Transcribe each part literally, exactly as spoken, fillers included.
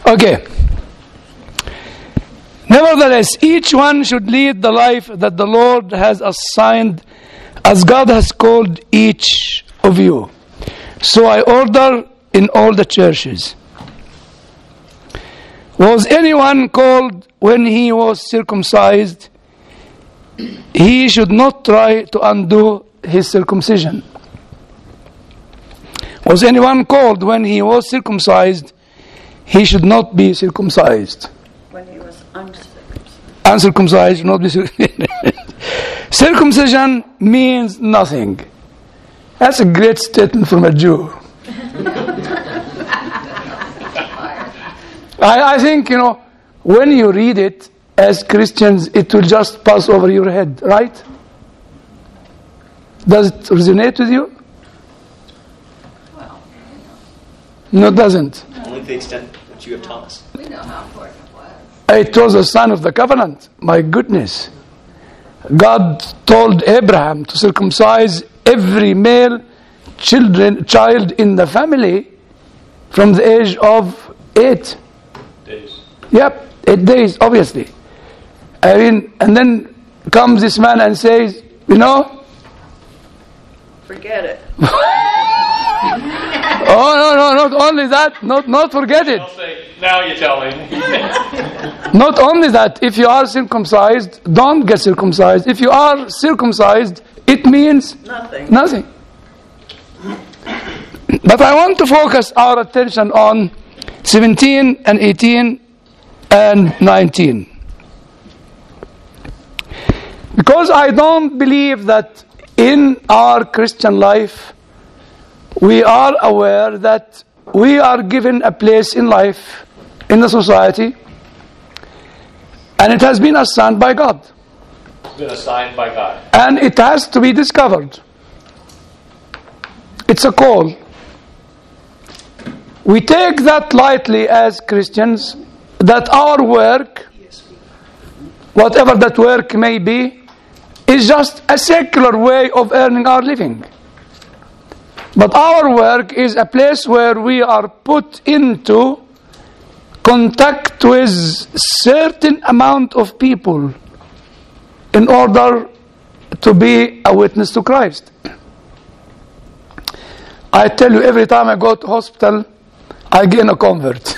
Okay. Nevertheless, each one should lead the life that the Lord has assigned as God has called each of you. So I order in all the churches. Was anyone called when he was circumcised? He should not try to undo his circumcision. Was anyone called when he was circumcised? He should not be circumcised. When he was uncircumcised. Uncircumcised should not be circumcised. Circumcision means nothing. That's a great statement from a Jew. I, I think, you know, when you read it as Christians, it will just pass over your head, right? Does it resonate with you? Well, no, it doesn't. Only to the extent that you have taught us. we know how important it was. It was a sign of the covenant. My goodness. God told Abraham to circumcise every male children, child in the family from the age of eight. Days. Yep, eight days, obviously. I mean, and then comes this man and says, you know, Forget it. oh no, no, not only that, not not forget it. Don't say, now you tell me. Not only that, if you are circumcised, don't get circumcised. If you are circumcised, it means Nothing. nothing. But I want to focus our attention on seventeen and eighteen and nineteen. Because I don't believe that in our Christian life we are aware that we are given a place in life, in the society, and it has been assigned by God. It's been assigned by God. And it has to be discovered. It's a call. We take that lightly as Christians, that our work, whatever that work may be, is just a secular way of earning our living. But our work is a place where we are put into contact with certain amount of people in order to be a witness to Christ. I tell you, every time I go to hospital, I gain a convert.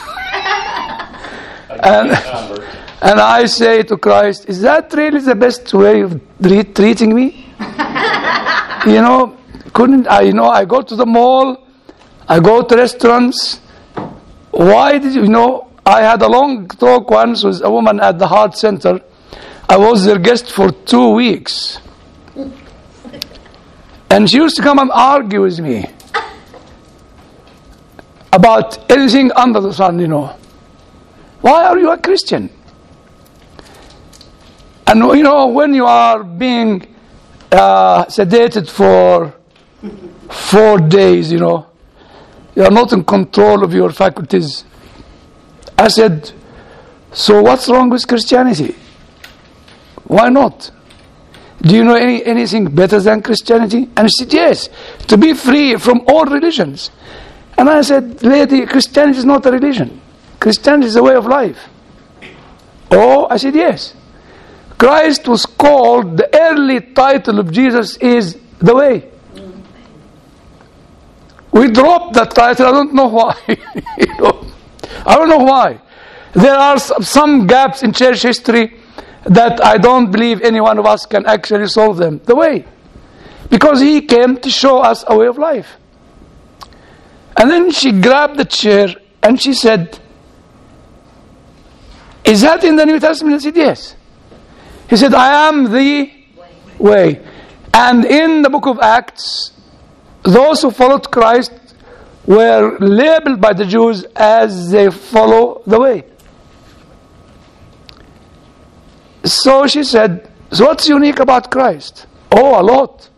and, and I say to Christ, is that really the best way of treating me? You know, couldn't I, you know, I go to the mall, I go to restaurants. Why did you, you know, I had a long talk once with a woman at the heart center. I was their guest for two weeks. And she used to come and argue with me about anything under the sun, you know. Why are you a Christian? And, you know, when you are being uh, sedated for four days, you know, you are not in control of your faculties. I said, so what's wrong with Christianity? Why not? Do you know any anything better than Christianity? And she said, yes, to be free from all religions. And I said, lady, Christianity is not a religion. Christianity is a way of life. Oh, I said, yes. Christ was called, the early title of Jesus is the way. We dropped that title, I don't know why. you know, I don't know why. There are some gaps in church history that I don't believe any one of us can actually solve them. The way. Because he came to show us a way of life. And then she grabbed the chair and she said, is that in the New Testament? I said, yes. He said, I am the way. And in the book of Acts, those who followed Christ were labeled by the Jews as they follow the way. So she said, so what's unique about Christ? Oh, a lot.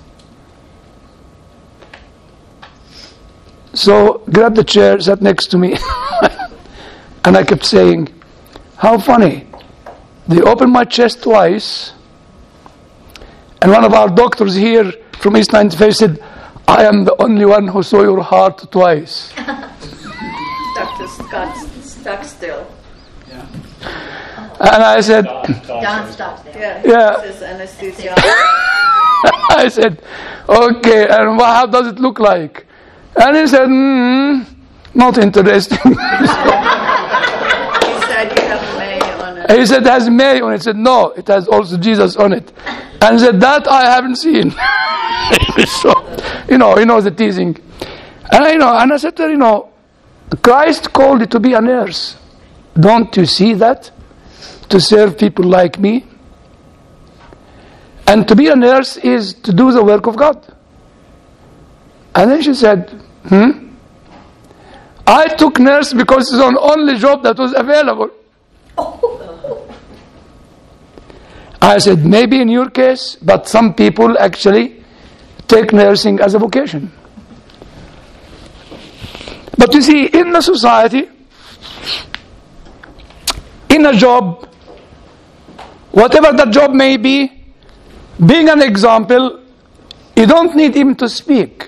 So grabbed the chair, sat next to me, and I kept saying, how funny. They opened my chest twice, and one of our doctors here from East ninety-five said, I am the only one who saw your heart twice. Doctor Scott stuck still. And I said, John stopped there. Yeah. Yeah. This is anesthesia. I said, okay, and wha- how does it look like? And he said, mm, not interesting. He said you have May on it. He said, it has Mary on it. I said, no, it has also Jesus on it. And he said, that I haven't seen. So, you know, he knows the teasing. And I, you know, and I said to her, you know, Christ called you to be a nurse. Don't you see that? To serve people like me. And to be a nurse is to do the work of God. And then she said, hmm? I took nurse because it's the only job that was available. I said, maybe in your case, but some people actually take nursing as a vocation. But you see, in the society, in a job, whatever that job may be, being an example, you don't need even to speak.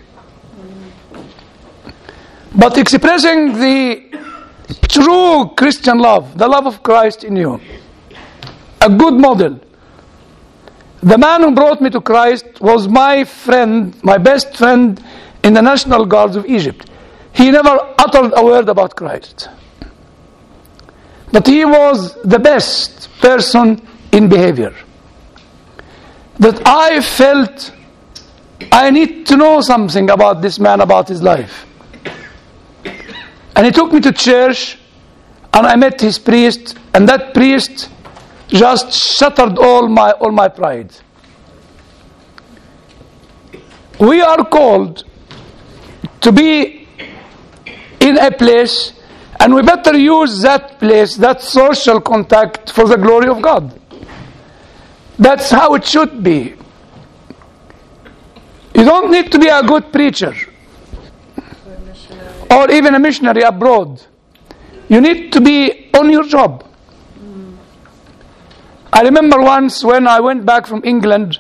But expressing the true Christian love, the love of Christ in you, a good model. The man who brought me to Christ was my friend, my best friend in the National Guards of Egypt. He never uttered a word about Christ. But he was the best person in behavior. That I felt I need to know something about this man, about his life. And he took me to church, and I met his priest, and that priest just shattered all my all my pride. We are called to be in a place, and we better use that place, that social contact, for the glory of God. That's how it should be. You don't need to be a good preacher or even a missionary abroad. You need to be on your job. I remember once when I went back from England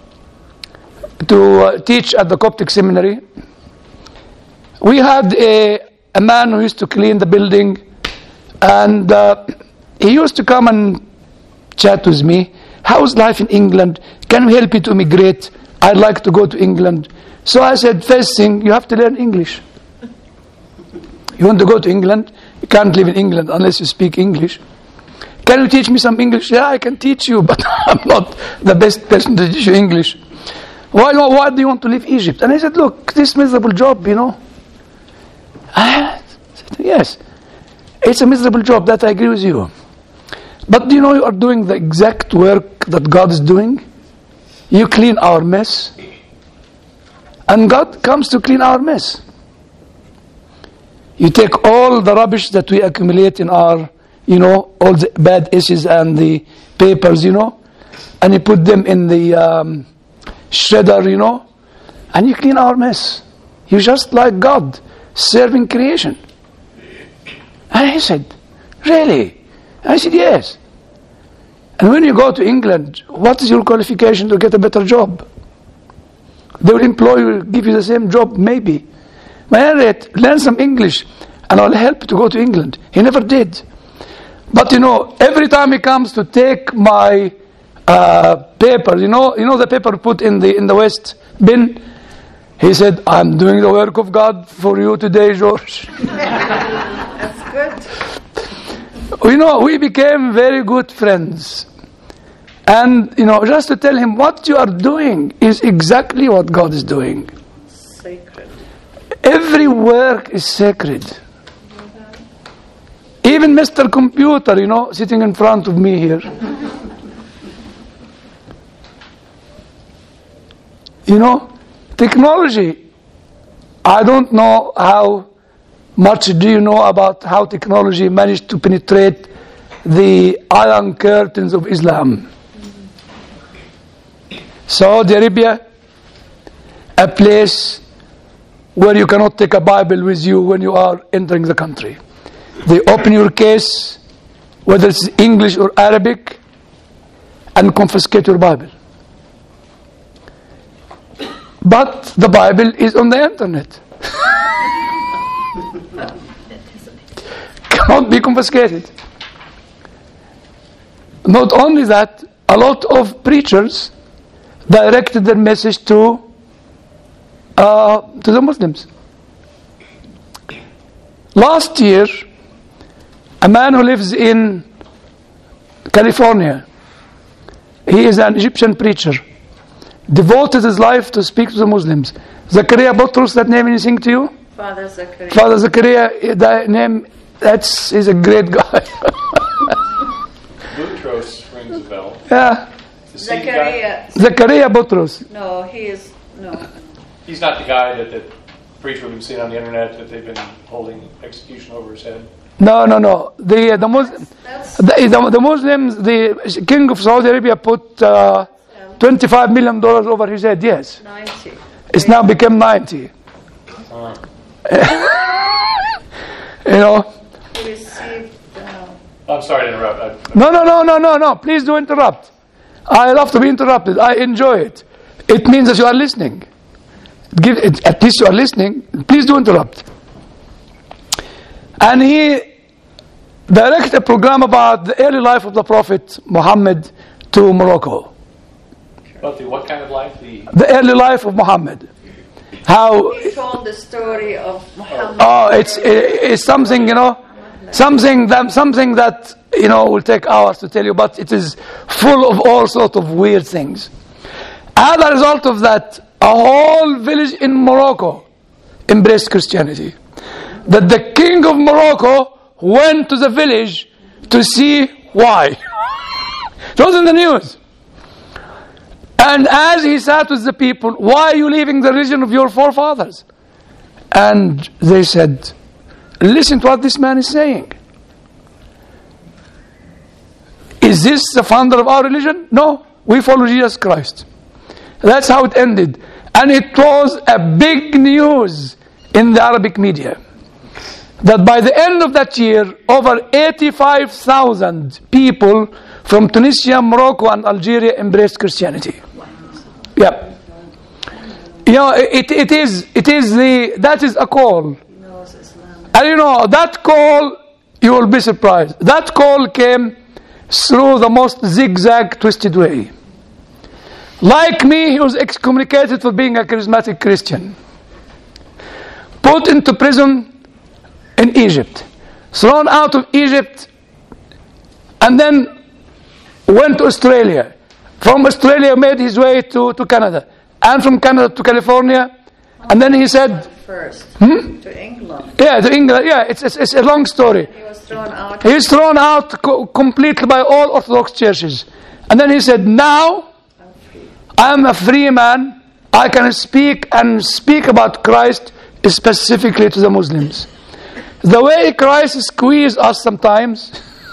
to uh, teach at the Coptic seminary, we had a, a man who used to clean the building, and uh, he used to come and chat with me. How's life in England? Can we help you to immigrate? I'd like to go to England. So I said, first thing, you have to learn English. You want to go to England? You can't live in England unless you speak English. Can you teach me some English? Yeah, I can teach you, but I'm not the best person to teach you English. Why, why do you want to leave Egypt? And I said, look, this miserable job, you know. I said, yes, it's a miserable job, that I agree with you. But do you know you are doing the exact work that God is doing? You clean our mess, and God comes to clean our mess. You take all the rubbish that we accumulate in our, you know, all the bad issues and the papers, you know, and you put them in the um, shredder, you know, and you clean our mess. You're just like God, serving creation. And he said, really? I said, yes. And when you go to England, what is your qualification to get a better job? They will employ you, give you the same job, maybe. But learn some English, and I'll help you to go to England. He never did. But you know, every time he comes to take my uh, paper, you know, you know the paper put in the in the waste bin, he said, I'm doing the work of God for you today, George. That's good. You know, we became very good friends. And, you know, just to tell him what you are doing is exactly what God is doing. Sacred. Every work is sacred. Even Mister Computer, you know, sitting in front of me here. You know, technology. I don't know how much do you know about how technology managed to penetrate the iron curtains of Islam. Saudi Arabia, a place where you cannot take a Bible with you when you are entering the country. They open your case, whether it's English or Arabic, and confiscate your Bible. But the Bible is on the internet. cannot be confiscated. Not only that, a lot of preachers directed their message to uh, to the Muslims. Last year, a man who lives in California, he is an Egyptian preacher, devoted his life to speak to the Muslims. Zakaria Butros, that name anything to you? Father Zachariah. Father Zakaria, that name, that's, he's a great guy. Boutros rings a bell. Yeah. The same guy- Zachariah. Zakaria Butros. No, he is no. He's not the guy that the preacher we've seen on the internet that they've been holding execution over his head. No, no, no. The the Muslim, That's the, the, the Muslims, the king of Saudi Arabia put uh, twenty-five million dollars over his head. Yes, ninety. it's now become ninety. Uh, You know. He received. Uh, I'm sorry to interrupt. I, No, no, no, no, no, no. Please do interrupt. I love to be interrupted. I enjoy it. It means that you are listening. Give it, at least you are listening. Please do interrupt. And he directed a program about the early life of the Prophet Muhammad to Morocco. But the what kind of life? The The early life of Muhammad. How? he told the story of Muhammad. Oh, it's it's something, you know, something that something that you know will take hours to tell you, but it is full of all sorts of weird things. As a result of that, a whole village in Morocco embraced Christianity. That the king of Morocco went to the village to see why. It was in the news. And as he sat with the people, why are you leaving the religion of your forefathers? And they said, listen to what this man is saying. Is this the founder of our religion? No, we follow Jesus Christ. That's how it ended. And it was a big news in the Arabic media. That by the end of that year, over eighty-five thousand people from Tunisia, Morocco, and Algeria embraced Christianity. Yeah. You know, it, it is, it is the, that is a call. knows Islam. And you know, that call, you will be surprised. That call came through the most zigzag, twisted way. Like me, he was excommunicated for being a charismatic Christian. Put into prison in Egypt. Thrown out of Egypt. And then went to Australia. From Australia, made his way to, to Canada. And from Canada to California. And then he said, First Hmm? to England. yeah, to England. Yeah, it's, it's, it's a long story. He was thrown out. He was thrown out co- completely by all Orthodox churches. And then he said, now I'm free. I am a free man. I can speak and speak about Christ specifically to the Muslims. The way Christ squeezed us sometimes.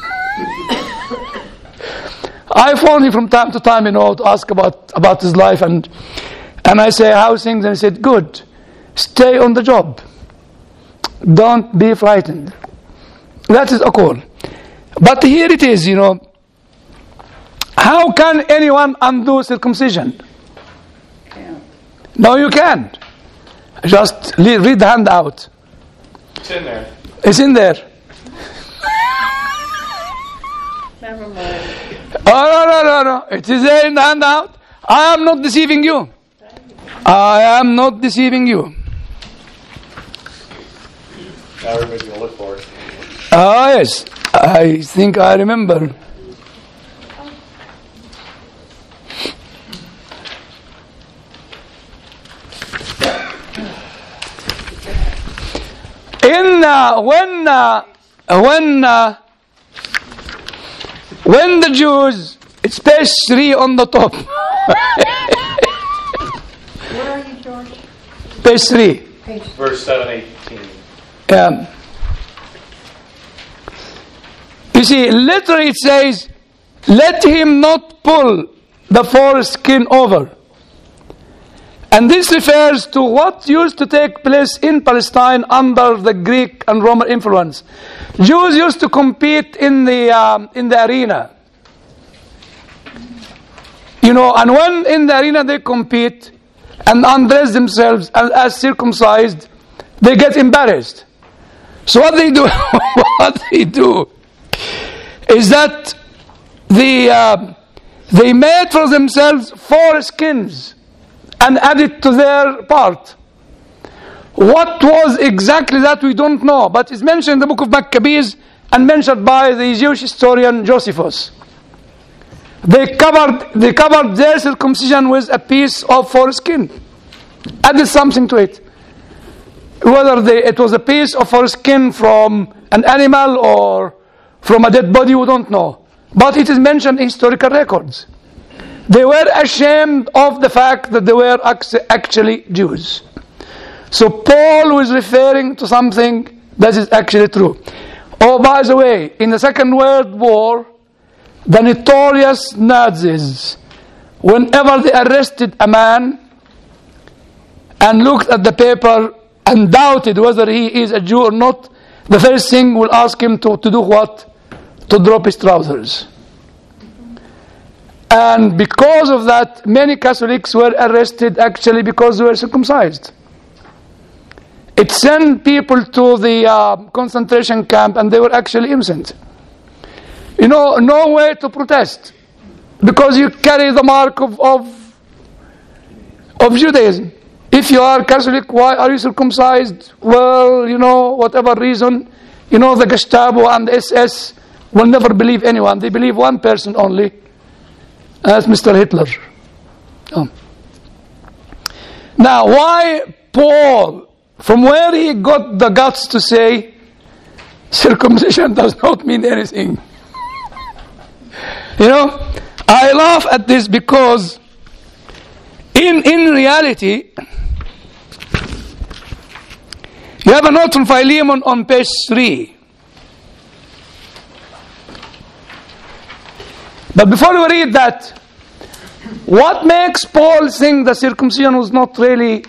I phone him from time to time, you know, to ask about, about his life. And, and I say, how's things? And he said, good. Stay on the job. Don't be frightened. That is a call. But here it is, you know. How can anyone undo circumcision? Yeah. No, you can't. Just le- read the handout. it's in there. It's in there. Never mind. Oh, no, no, no, no. It is there in the handout. I am not deceiving you. I am not deceiving you. Now everybody's going to look for it. Ah, yes. I think I remember. In uh, when uh, when uh, when the Jews, it's page three on the top. Where are you, George? Page three. Verse seven eighteen. Um, you see, literally it says, let him not pull the foreskin over. And this refers to what used to take place in Palestine under the Greek and Roman influence. Jews used to compete in the um, in the arena. You know, and when in the arena they compete and undress themselves and as circumcised, they get embarrassed. So what they do, what they do, is that the uh, they made for themselves four skins and added to their part. What was exactly that we don't know, but it's mentioned in the book of Maccabees and mentioned by the Jewish historian Josephus. They covered they covered their circumcision with a piece of foreskin, added something to it. Whether they, it was a piece of foreskin from an animal or from a dead body, we don't know. But it is mentioned in historical records. They were ashamed of the fact that they were actually Jews. So Paul was referring to something that is actually true. Oh, by the way, in the Second World War, the notorious Nazis, whenever they arrested a man and looked at the paper and doubted whether he is a Jew or not, the first thing will ask him to, to do what? To drop his trousers. And because of that, many Catholics were arrested actually because they were circumcised. It sent people to the uh, concentration camp and they were actually innocent. You know, no way to protest because you carry the mark of, of, of Judaism. If you are Catholic, why are you circumcised? Well, you know, whatever reason, you know, the Gestapo and the S S will never believe anyone. They believe one person only, and that's Mister Hitler. Oh. Now, why Paul, from where he got the guts to say circumcision does not mean anything? You know, I laugh at this because in, in reality, you have a note from Philemon on page three. But before we read that, what makes Paul think that circumcision was not really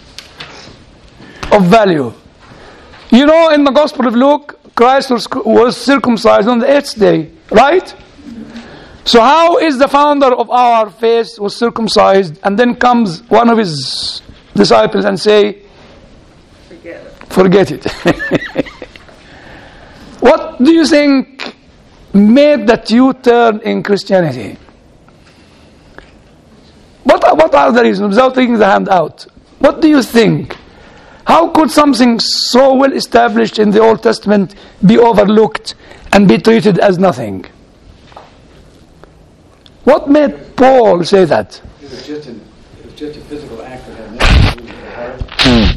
of value? You know, in the Gospel of Luke, Christ was, was circumcised on the eighth day, right? So how is the founder of our faith was circumcised, and then comes one of his disciples and say, Forget it. forget it. What do you think made that U-turn in Christianity? What are, what are the reasons? Without taking the hand out, what do you think? How could something so well established in the Old Testament be overlooked and be treated as nothing? What made Paul say that? It was just, an, it was just a physical act that had nothing to do with the heart.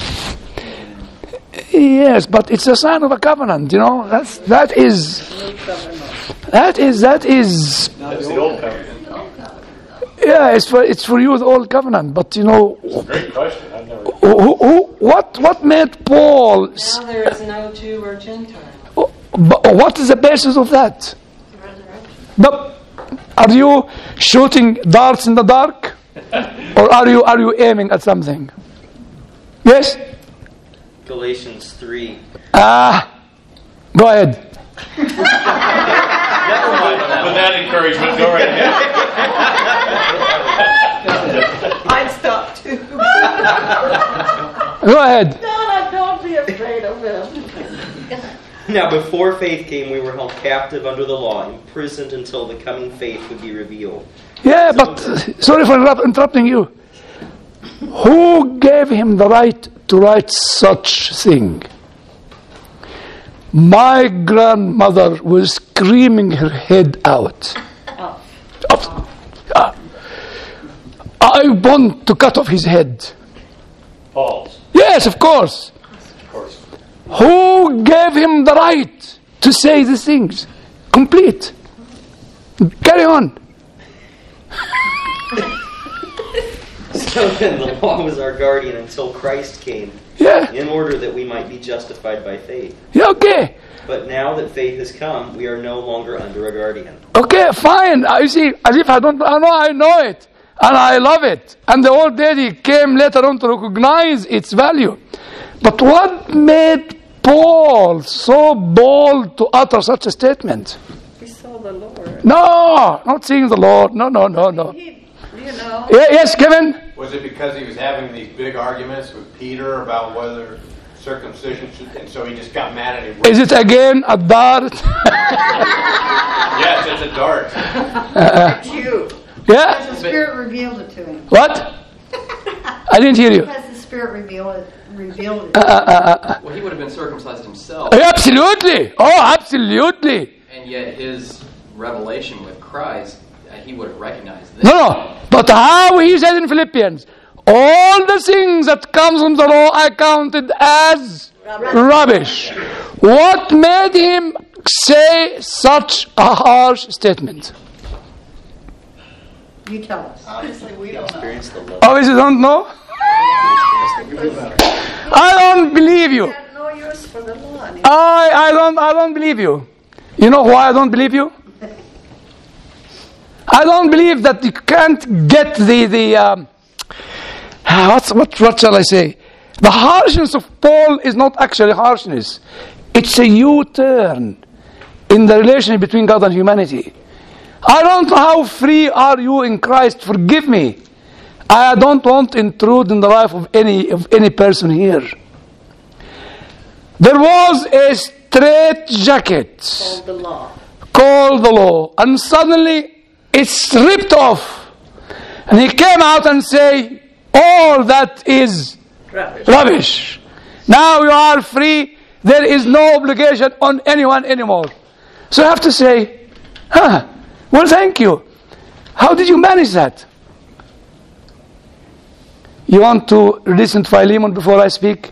Yes, but it's a sign of a covenant, you know. That's that is that is that is That's the old covenant. yeah, it's for it's for you the old covenant, but you know It's a great question. I've never. who, who, what what made Paul s- Now there is no Jew or Gentile. oh, but what is the basis of that? Resurrection. But are you shooting darts in the dark, or are you are you aiming at something? Yes. Galatians three. Ah, go ahead. Never mind on that With one. that encouragement, go right ahead. I'd stop too. Go ahead. God, don't be afraid of him. Now, before faith came, we were held captive under the law, imprisoned until the coming faith would be revealed. Yeah, but uh, sorry for interrupt- interrupting you. Who gave him the right to write such thing? My grandmother was screaming her head out. Oh. Up- ah. I want to cut off his head. Paul's, Yes, of course. of course. Who gave him the right to say these things? Complete. Carry on. So then the law was our guardian until Christ came, Yeah. in order that we might be justified by faith. Yeah, okay. But now that faith has come, we are no longer under a guardian. Okay, fine. I see, as if I don't, I know, I know it, and I love it. And the old daddy came later on to recognize its value. But what made Paul so bold to utter such a statement? We saw the Lord. No, not seeing the Lord. No, no, no, no. He, you know, Yeah, yes, Kevin. Was it because he was having these big arguments with Peter about whether circumcision, and so he just got mad at him. Is it again a dart? Yes, it's a dart. It's you. Yeah? Because the Spirit revealed it to him. What? I didn't hear you. Because the Spirit revealed it. Revealed it. Uh, uh, uh, uh. Well, he would have been circumcised himself, Absolutely. Oh, absolutely. and yet his revelation with Christ, uh, he would have recognized this. No, no. But how he said in Philippians, all the things that comes from the law I counted as rubbish. What made him say such a harsh statement? You tell us. Honestly, we don't know. Experience the love. Oh, you don't know? I don't believe you. We had no use for the law anymore. I, I don't I don't believe you. You know why I don't believe you? I don't believe that you can't get the the um, what's, what what shall I say? The harshness of Paul is not actually harshness. It's a U-turn in the relationship between God and humanity. I don't know how free are you in Christ. Forgive me. I don't want to intrude in the life of any of any person here. There was a straight jacket Called the law. called the law, and suddenly it's ripped off, and he came out and say, all that is Rubbish. rubbish. Now you are free. There is no obligation on anyone anymore. So I have to say, huh, well, thank you. How did you manage that? You want to listen to Philemon before I speak?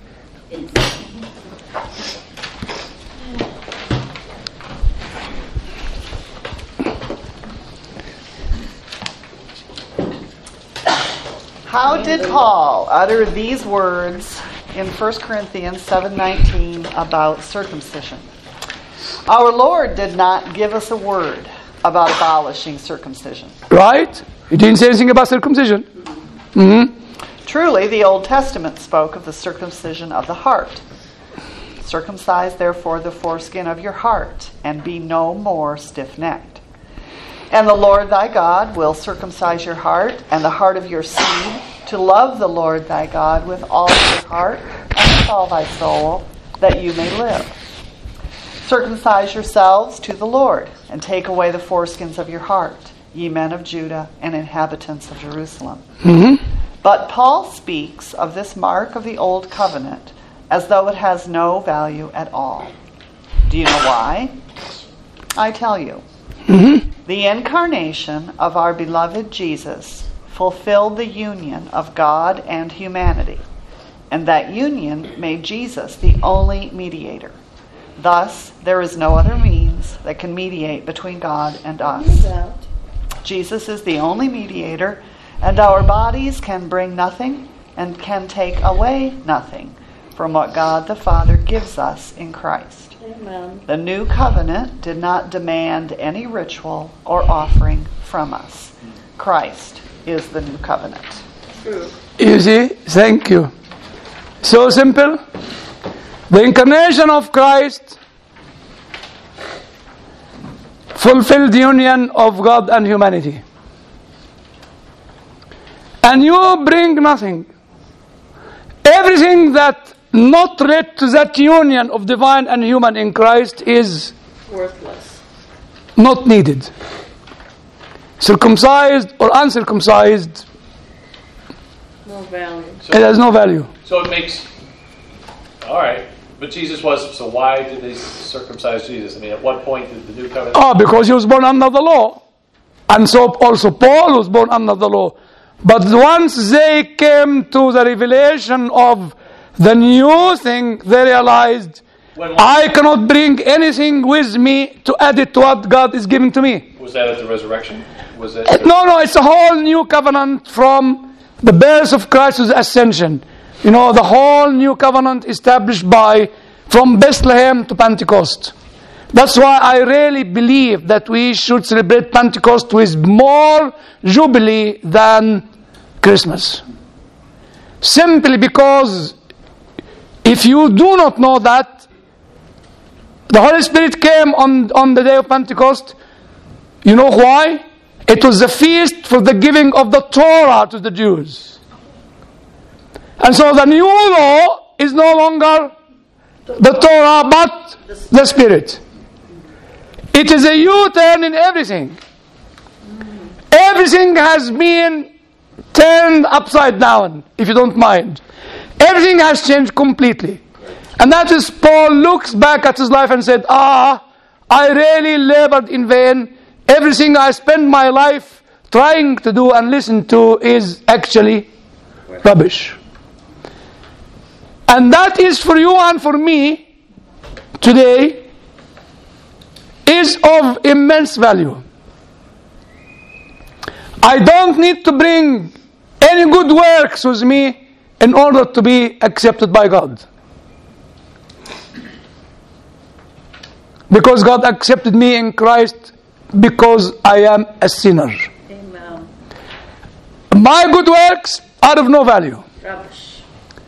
How did Paul utter these words in First Corinthians seven nineteen about circumcision? Our Lord did not give us a word about abolishing circumcision. Right? He didn't say anything about circumcision. Mm-hmm. Truly, the Old Testament spoke of the circumcision of the heart. Circumcise, therefore, the foreskin of your heart, and be no more stiff-necked. And the Lord thy God will circumcise your heart and the heart of your seed, to love the Lord thy God with all your heart and with all thy soul, that you may live. Circumcise yourselves to the Lord, and take away the foreskins of your heart, ye men of Judah and inhabitants of Jerusalem. Mm-hmm. But Paul speaks of this mark of the old covenant as though it has no value at all. Do you know why? I tell you. Mm-hmm. The incarnation of our beloved Jesus fulfilled the union of God and humanity, and that union made Jesus the only mediator. Thus, there is no other means that can mediate between God and us. Jesus is the only mediator, and our bodies can bring nothing and can take away nothing from what God the Father gives us in Christ. Amen. The new covenant did not demand any ritual or offering from us. Christ is the new covenant. True. Easy. Thank you. So simple. The incarnation of Christ fulfilled the union of God and humanity. And you bring nothing. Everything that not relate to that union of divine and human in Christ is Worthless. not needed. Circumcised or uncircumcised, No value. it has no value. So it makes, all right, but Jesus was, so why did they circumcise Jesus? I mean, at what point did the new covenant? Oh, because he was born under the law. And so also Paul was born under the law. But once they came to the revelation of the new thing, they realized, When- I cannot bring anything with me to add it to what God is giving to me. Was that at the resurrection? Was it? No, no, it's a whole new covenant from the birth of Christ to the ascension. You know, the whole new covenant established by, from Bethlehem to Pentecost. That's why I really believe that we should celebrate Pentecost with more jubilee than Christmas. Simply because if you do not know that, the Holy Spirit came on, on the day of Pentecost. You know why? It was a feast for the giving of the Torah to the Jews. And so the new law is no longer the Torah, but the Spirit. It is a U-turn in everything. Everything has been turned upside down, if you don't mind. Everything has changed completely. And that is, Paul looks back at his life and said, ah, I really labored in vain. Everything I spent my life trying to do and listen to is actually rubbish. And that is for you and for me today is of immense value. I don't need to bring any good works with me in order to be accepted by God. Because God accepted me in Christ because I am a sinner. Amen. My good works are of no value. Rubbish.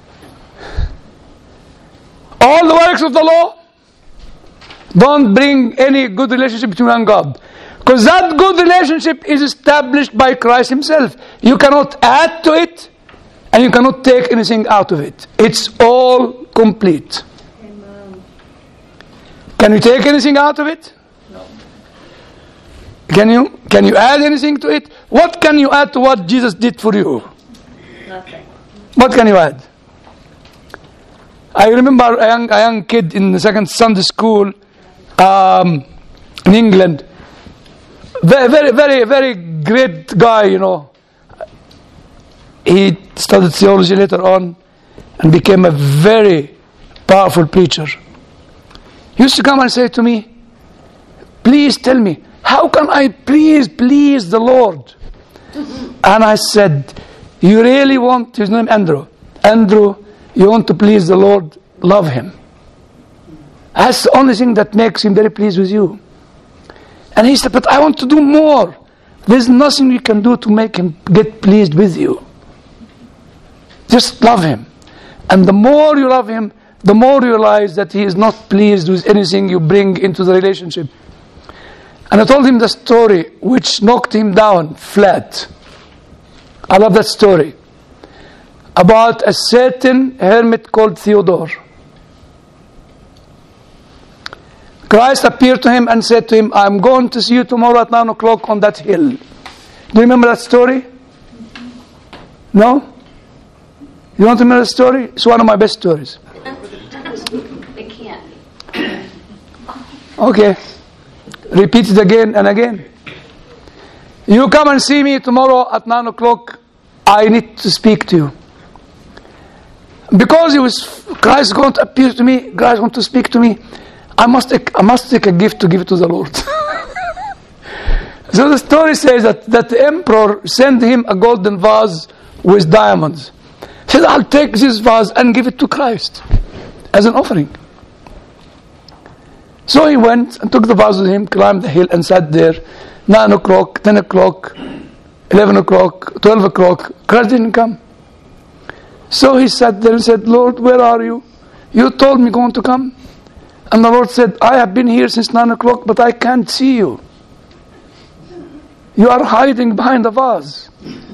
All the works of the law don't bring any good relationship between you and God. Because that good relationship is established by Christ Himself. You cannot add to it, and you cannot take anything out of it. It's all complete. Amen. Can you take anything out of it? No. Can you? Can you add anything to it? What can you add to what Jesus did for you? Nothing. What can you add? I remember a young, a young kid in the second Sunday school um, in England. Very, very, very, very great guy, you know. He studied theology later on and became a very powerful preacher. He used to come and say to me, please tell me, how can I please, please the Lord? And I said, you really want, his name Andrew, Andrew, you want to please the Lord, love Him. That's the only thing that makes Him very pleased with you. And he said, but I want to do more. There's nothing you can do to make Him get pleased with you. Just love Him. And the more you love Him, the more you realize that He is not pleased with anything you bring into the relationship. And I told him the story which knocked him down flat. I love that story. About a certain hermit called Theodore. Christ appeared to him and said to him, I'm going to see you tomorrow at nine o'clock on that hill. Do you remember that story? No? You don't remember the story? It's one of my best stories. It can't. Okay. Repeat it again and again. You come and see me tomorrow at nine o'clock. I need to speak to you. Because it was Christ going to appear to me, Christ going to speak to me, I must take, I must take a gift to give it to the Lord. So the story says that, that the emperor sent him a golden vase with diamonds. He said, I'll take this vase and give it to Christ as an offering. So he went and took the vase with him, climbed the hill and sat there. nine o'clock, ten o'clock, eleven o'clock, twelve o'clock. Christ didn't come. So he sat there and said, Lord, where are you? You told me going to come. And the Lord said, I have been here since nine o'clock, but I can't see you. You are hiding behind the vase.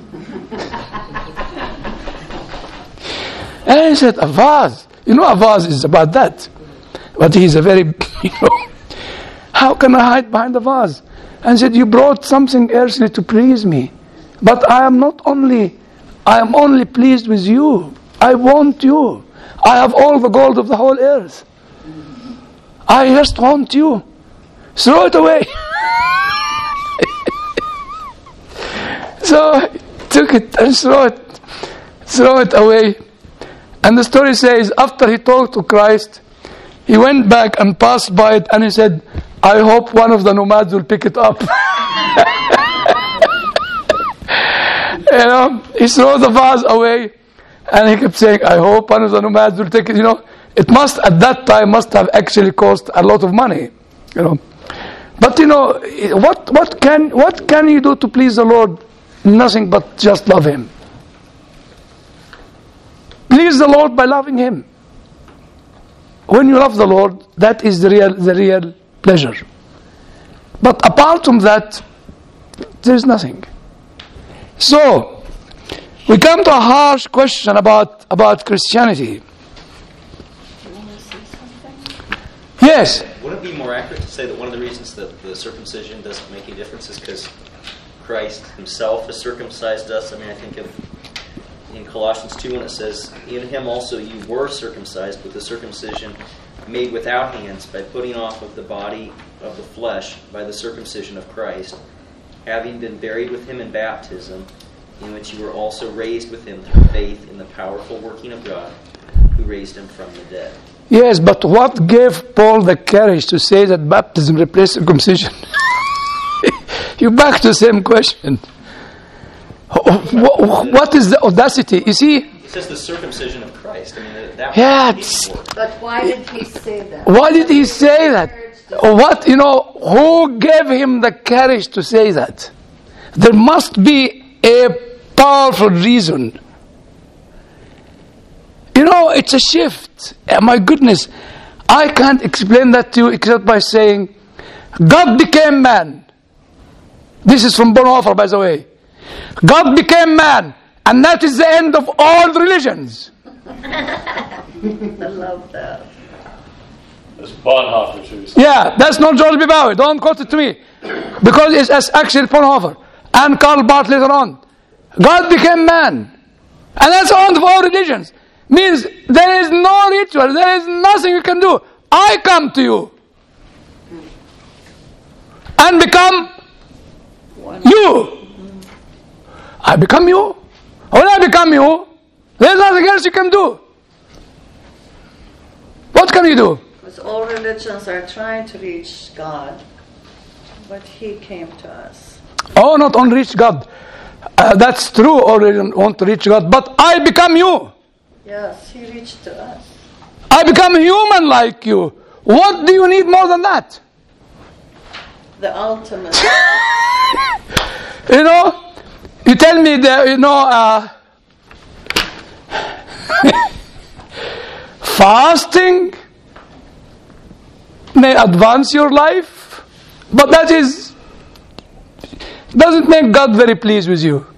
And he said, a vase? You know, a vase is about that. But he's a very, you know, how can I hide behind the vase? And he said, you brought something earthly to please me. But I am not only, I am only pleased with you. I want you. I have all the gold of the whole earth. I just want you. Throw it away. So he took it and throw it, throw it away. And the story says, after he talked to Christ, he went back and passed by it and he said, I hope one of the nomads will pick it up. You know, he threw the vase away and he kept saying, I hope one of the nomads will take it. You know, it must, at that time, must have actually cost a lot of money. You know, but you know, what, what can, what can you do to please the Lord? Nothing but just love Him. Please the Lord by loving Him. When you love the Lord, that is the real, the real pleasure. But apart from that, there is nothing. So, we come to a harsh question about, about Christianity. Yes. Wouldn't it be more accurate to say that one of the reasons that the circumcision doesn't make any difference is because Christ himself has circumcised us? I mean, I think of in Colossians two when it says, in him also you were circumcised with the circumcision made without hands by putting off of the body of the flesh by the circumcision of Christ, having been buried with him in baptism, in which you were also raised with him through faith in the powerful working of God, who raised him from the dead. Yes, but what gave Paul the courage to say that baptism replaced circumcision? You're back to the same question. What is the audacity? You see? It says the circumcision of Christ. I mean, that Yeah. But why did he say that? Why did he say that? What, you know, who gave him the courage to say that? There must be a powerful reason. You know, it's a shift. My goodness, I can't explain that to you except by saying, God became man. This is from Bonhoeffer, by the way. God became man, and that is the end of all religions. I love that. That's Bonhoeffer too. Yeah, that's not George B. Bowie. Don't quote it to me. Because it's, it's actually Bonhoeffer and Karl Barth later on. God became man. And that's the end of all religions. Means there is no ritual. There is nothing you can do. I come to you. And become you. I become you. When I become you, there's nothing else you can do. What can you do? Because all religions are trying to reach God, but he came to us. Oh, not only reach God. Uh, that's true, all religions want to reach God. But I become you. Yes, he reached to us. I become human like you. What do you need more than that? The ultimate. You know, you tell me that, you know, uh, fasting may advance your life, but that is, doesn't make God very pleased with you.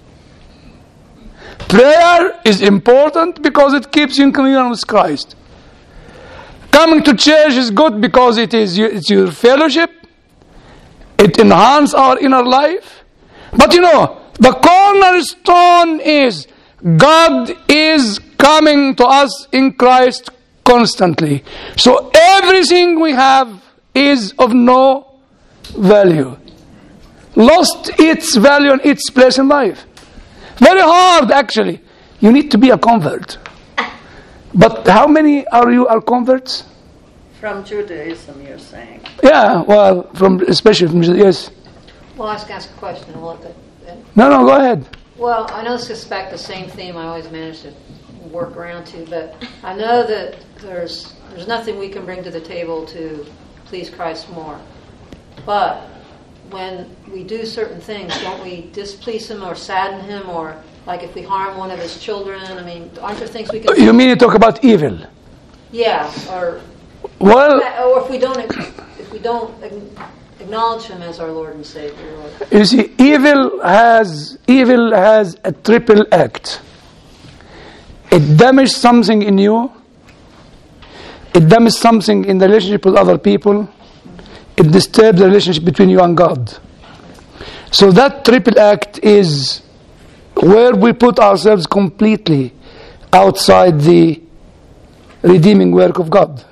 Prayer is important because it keeps you in communion with Christ. Coming to church is good because it is your, it's your fellowship. It enhances our inner life. But you know, the cornerstone is God is coming to us in Christ constantly. So everything we have is of no value. Lost its value and its place in life. Very hard, actually. You need to be a convert. But how many are you are converts? From Judaism, you're saying. Yeah, well, from especially from yes. Well, I was going to ask a question. I'll let the, No, no, go ahead. well, I know suspect the same theme I always manage to work around to, but I know that there's there's nothing we can bring to the table to please Christ more. But when we do certain things, don't we displease him or sadden him, or like if we harm one of his children? I mean, aren't there things we can You mean you talk about evil? Yeah, or Well, or if we don't if we don't acknowledge him as our Lord and Savior. Or, you see, evil has evil has a triple act. It damages something in you. It damages something in the relationship with other people. It disturbs the relationship between you and God. So that triple act is where we put ourselves completely outside the redeeming work of God.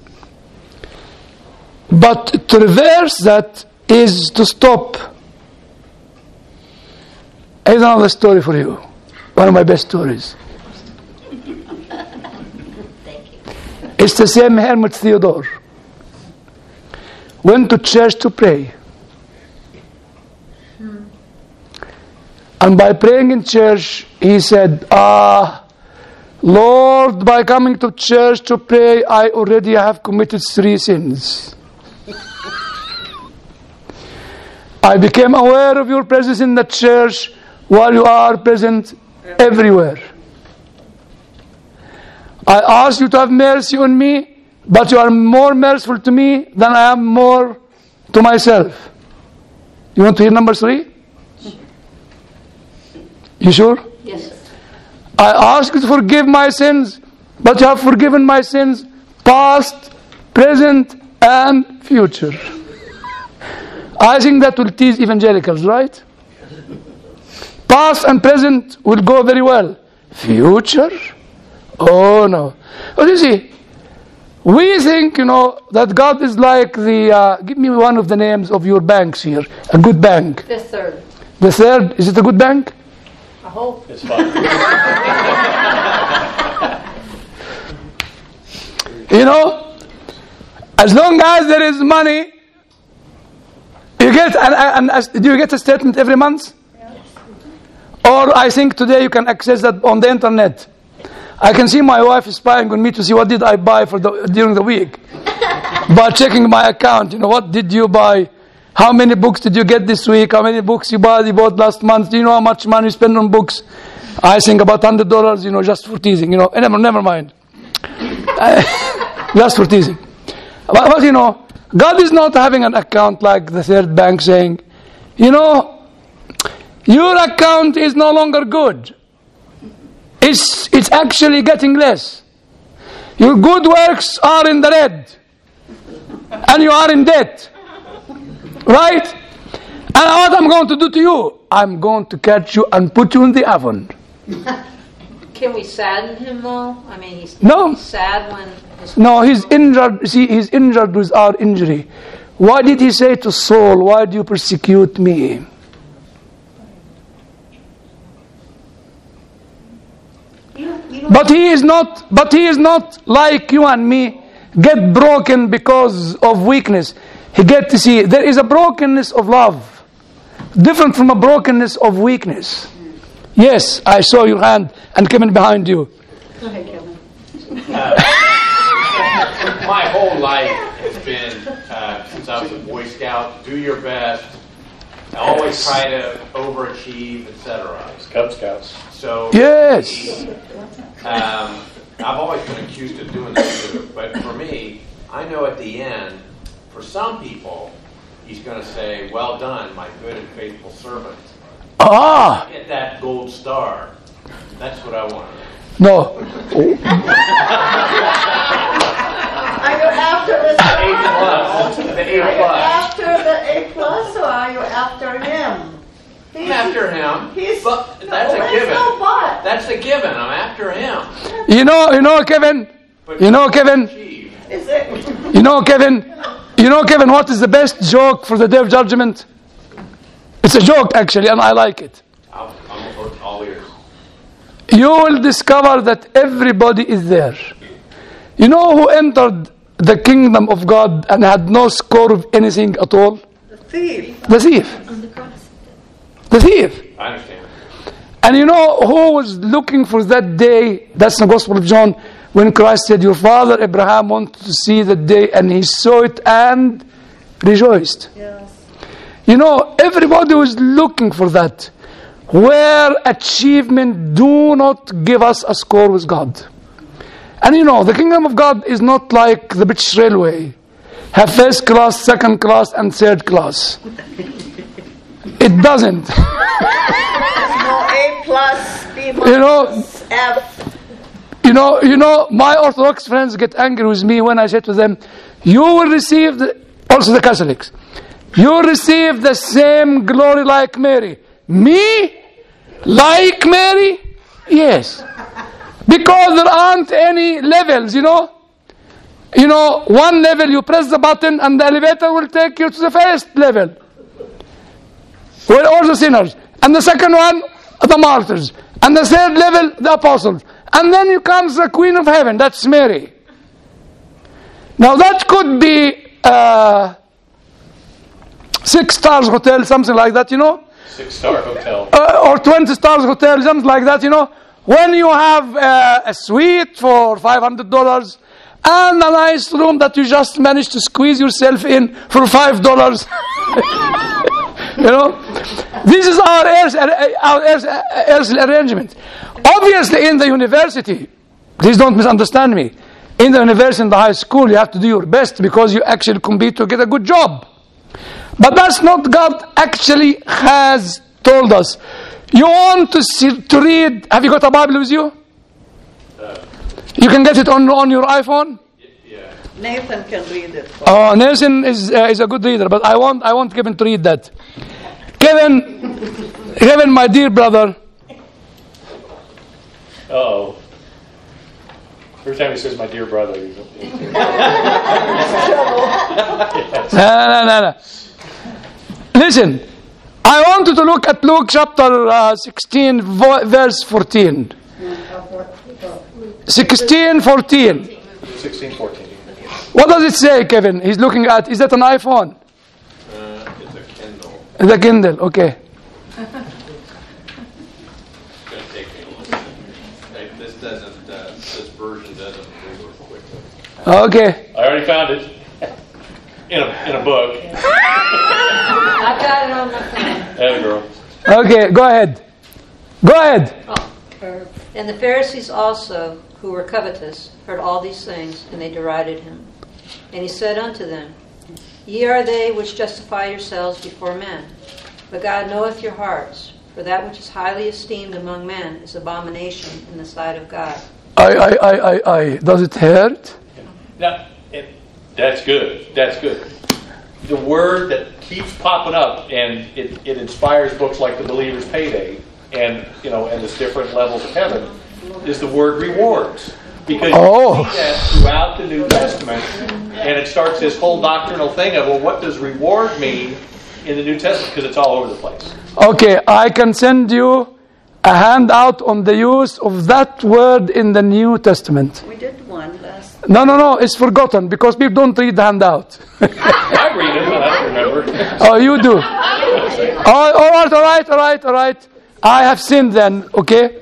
But to reverse that is to stop. Here's another story for you. One of my best stories. thank you. It's the same Hermit Theodore. Went to church to pray. Hmm. And by praying in church, he said, Ah, Lord, by coming to church to pray, I already have committed three sins. I became aware of your presence in the church while you are present everywhere. I ask you to have mercy on me, but you are more merciful to me than I am more to myself. You want to hear number three? You sure? Yes. I ask you to forgive my sins, but you have forgiven my sins, past, present, and future. I think that will tease evangelicals, right? Past and present will go very well. Future? Oh no. What do you see? We think, you know, that God is like the, uh, give me one of the names of your banks here. A good bank. The third. The third, is it a good bank? I hope. It's fine. You know, as long as there is money, you get, and, and, and do you get a statement every month? Yes. Or I think today you can access that on the internet. I can see my wife spying on me to see what did I buy for the, during the week. By checking my account, you know, what did you buy? How many books did you get this week? How many books you bought, you bought last month? Do you know how much money you spend on books? I think about one hundred dollars, you know, just for teasing, you know. Never, never mind. Just for teasing. But, but, you know, God is not having an account like the third bank saying, you know, your account is no longer good. It's, it's actually getting less. Your good works are in the red. And you are in debt. Right? And what I'm going to do to you? I'm going to catch you and put you in the oven. Can we sadden him though? I mean, he's, No. he's sad when... His No, he's injured. See, he's injured with our injury. Why did he say to Saul, why do you persecute me? But he is not, but he is not like you and me, get broken because of weakness. He get to see, there is a brokenness of love, different from a brokenness of weakness. Yes, I saw your hand and Kevin behind you. Go ahead, Kevin. Uh, my whole life has been, uh, since I was a Boy Scout, do your best, always try to overachieve, et cetera. Cub Scouts. So Yes. um, I've always been accused of doing that too. But for me, I know at the end, for some people, he's going to say, "Well done, my good and faithful servant." Ah, Get that gold star. That's what I want. no. Are you after the A plus. The Are A you plus. after the A plus, or are you after him? I'm after him. He's, But no, that's a there's given. no but. That's a given. I'm after him. You know, you know, Kevin, But you know, Kevin, achieve. Is it? you know, Kevin, you know, Kevin, what is the best joke for the day of judgment? It's a joke, actually, and I like it. I'm, I'm all ears. You will discover that everybody is there. You know who entered the kingdom of God and had no score of anything at all? The thief. The thief. The thief. I understand. And you know who was looking for that day? That's the Gospel of John, when Christ said, your father Abraham wanted to see the day, and he saw it and rejoiced. Yes. You know, everybody was looking for that. Where achievement do not give us a score with God. And you know, the kingdom of God is not like the British Railway. Have first class, second class, and third class. It doesn't. No A plus, B minus, You know, F. you know, you know, my Orthodox friends get angry with me when I say to them, you will receive, the, also the Catholics, you will receive the same glory like Mary. Me? Like Mary? Yes. Because there aren't any levels, you know. You know, one level you press the button and the elevator will take you to the first level. We're all the sinners. And the second one, the martyrs. And the third level, the apostles. And then you comes the Queen of Heaven, that's Mary. Now that could be uh, six stars hotel, something like that, you know. Six star hotel. Uh, or twenty stars hotel, something like that, you know. When you have uh, a suite for five hundred dollars and a nice room that you just managed to squeeze yourself in for five dollars. You know, this is our earth, our earth, earth arrangement. Obviously, in the university, please don't misunderstand me. In the university, in the high school, you have to do your best because you actually compete to get a good job. But that's not God actually has told us. You want to see, to read? Have you got a Bible with you? Uh, You can get it on on your iPhone. yeah. Nathan can read it. for Oh, Nelson is uh, is a good reader, but I want I want Kevin to read that. Kevin, Kevin, my dear brother. Uh-oh. Every time he says my dear brother, he's No, no, no, no. Listen, I want you to look at Luke chapter uh, sixteen, vo- verse fourteen. sixteen, fourteen. sixteen, fourteen. What does it say, Kevin? He's looking at, is that an iPhone? Uh, it's a Kindle. The Kindle, okay. It's going to take me a little bit. This doesn't, uh, this version doesn't move real quickly. Okay. I already found it in a in a book. I've got it on my phone. There you go. Okay, go ahead. Go ahead. Oh. And the Pharisees also, who were covetous, heard all these things, and they derided him. And he said unto them, Ye are they which justify yourselves before men, but God knoweth your hearts, for that which is highly esteemed among men is abomination in the sight of God. I, I, I, I, I. Does it hurt? Now, it, that's good. That's good. The word that keeps popping up, and it, it inspires books like The Believer's Payday, and you know, and there's different levels of heaven, is the word rewards. Because Oh. you see that throughout the New Testament, and it starts this whole doctrinal thing of, well, what does reward mean in the New Testament? Because it's all over the place. Okay, I can send you a handout on the use of that word in the New Testament. We did one last. No, no, no, it's forgotten because people don't read the handout. I read it, but I don't remember. Oh, you do. Oh, all right, all right, all right, all right. I have sinned then, okay?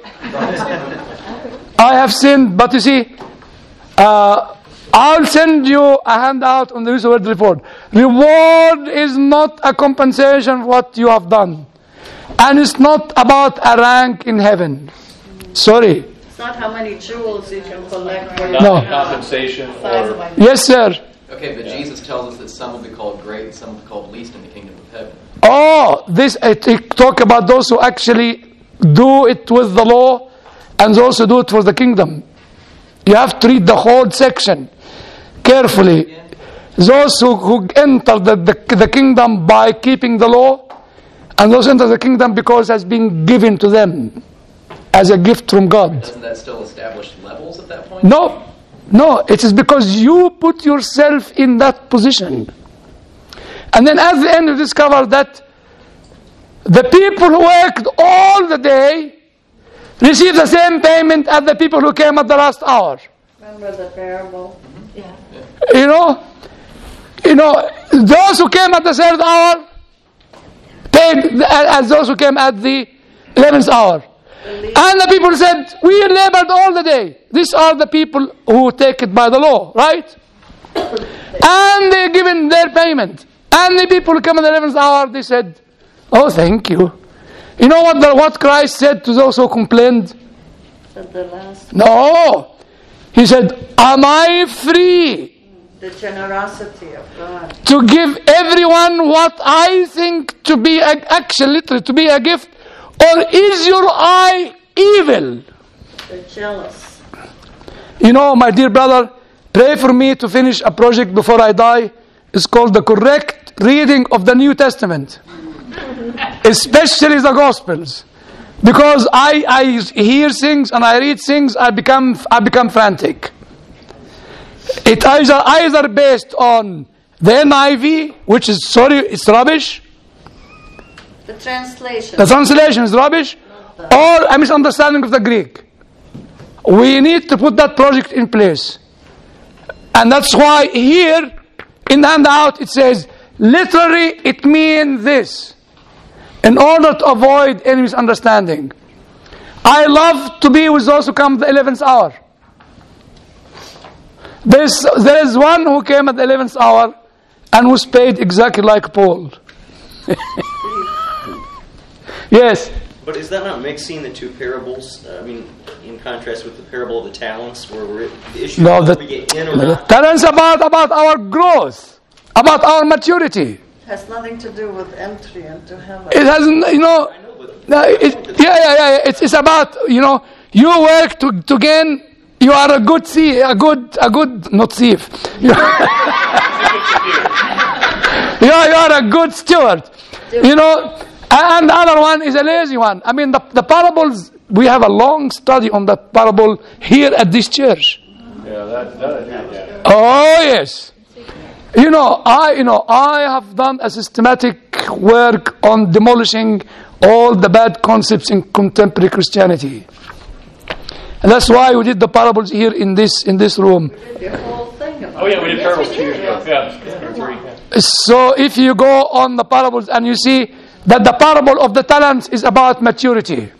I have sinned, but you see, uh, I'll send you a handout on the use of word reward. Reward is not a compensation for what you have done. And it's not about a rank in heaven. Sorry. It's not how many jewels you can collect. For Not No. the compensation or... Yes, sir. Okay, but Jesus tells us that some will be called great and some will be called least in the kingdom of heaven. Oh, this it, it talk about those who actually do it with the law and those who do it for the kingdom. You have to read the whole section carefully. Those who, who enter the, the, the kingdom by keeping the law, and those enter the kingdom because it has been given to them as a gift from God. Doesn't that still establish levels at that point? No, no, it is because you put yourself in that position. And then at the end you discover that the people who worked all the day receive the same payment as the people who came at the last hour. Remember the parable? Yeah. You know, you know, those who came at the third hour paid as those who came at the eleventh hour. And the people said, we labored all the day. These are the people who take it by the law, right? And they given their payment. And the people who come at the eleventh hour, they said, oh, thank you. You know what the, what Christ said to those who complained? At the last, No. He said, am I free the generosity of God. to give everyone what I think to be a, actually literally to be a gift, or is your eye evil? They're jealous. You know, my dear brother, pray for me to finish a project before I die. It's called the correct reading of the New Testament, especially the Gospels, because I, I hear things and I read things, I become I become frantic. It either either based on the N I V, which is sorry, it's rubbish. The translation. The translation is rubbish, or a misunderstanding of the Greek. We need to put that project in place, and that's why here in the handout it says literally it means this, in order to avoid any misunderstanding. I love to be with those who come at the eleventh hour. There's, there is one who came at the eleventh hour and was paid exactly like Paul. Yes. But is that not mixing the two parables? I mean, in contrast with the parable of the talents, where we're the issue No, of the, whether we get in or the not. talents about about our growth, about our maturity. Has nothing to do with entry into heaven. It hasn't, you know. I know, but No, it, yeah, yeah, yeah. It's it's about, you know, you work to to gain You are a good thief, a good, a good, not thief. You are, you are, you are a good steward. You know, and the other one is a lazy one. I mean, the, the parables, we have a long study on that parable here at this church. Yeah, that, that, yeah. Oh, yes. You know, I, you know, I have done a systematic work on demolishing all the bad concepts in contemporary Christianity. And that's why we did the parables here in this in this room. The whole thing about Oh yeah, we did parables two years ago. Yeah, or three. Yeah. So if you go on the parables and you see that the parable of the talents is about maturity.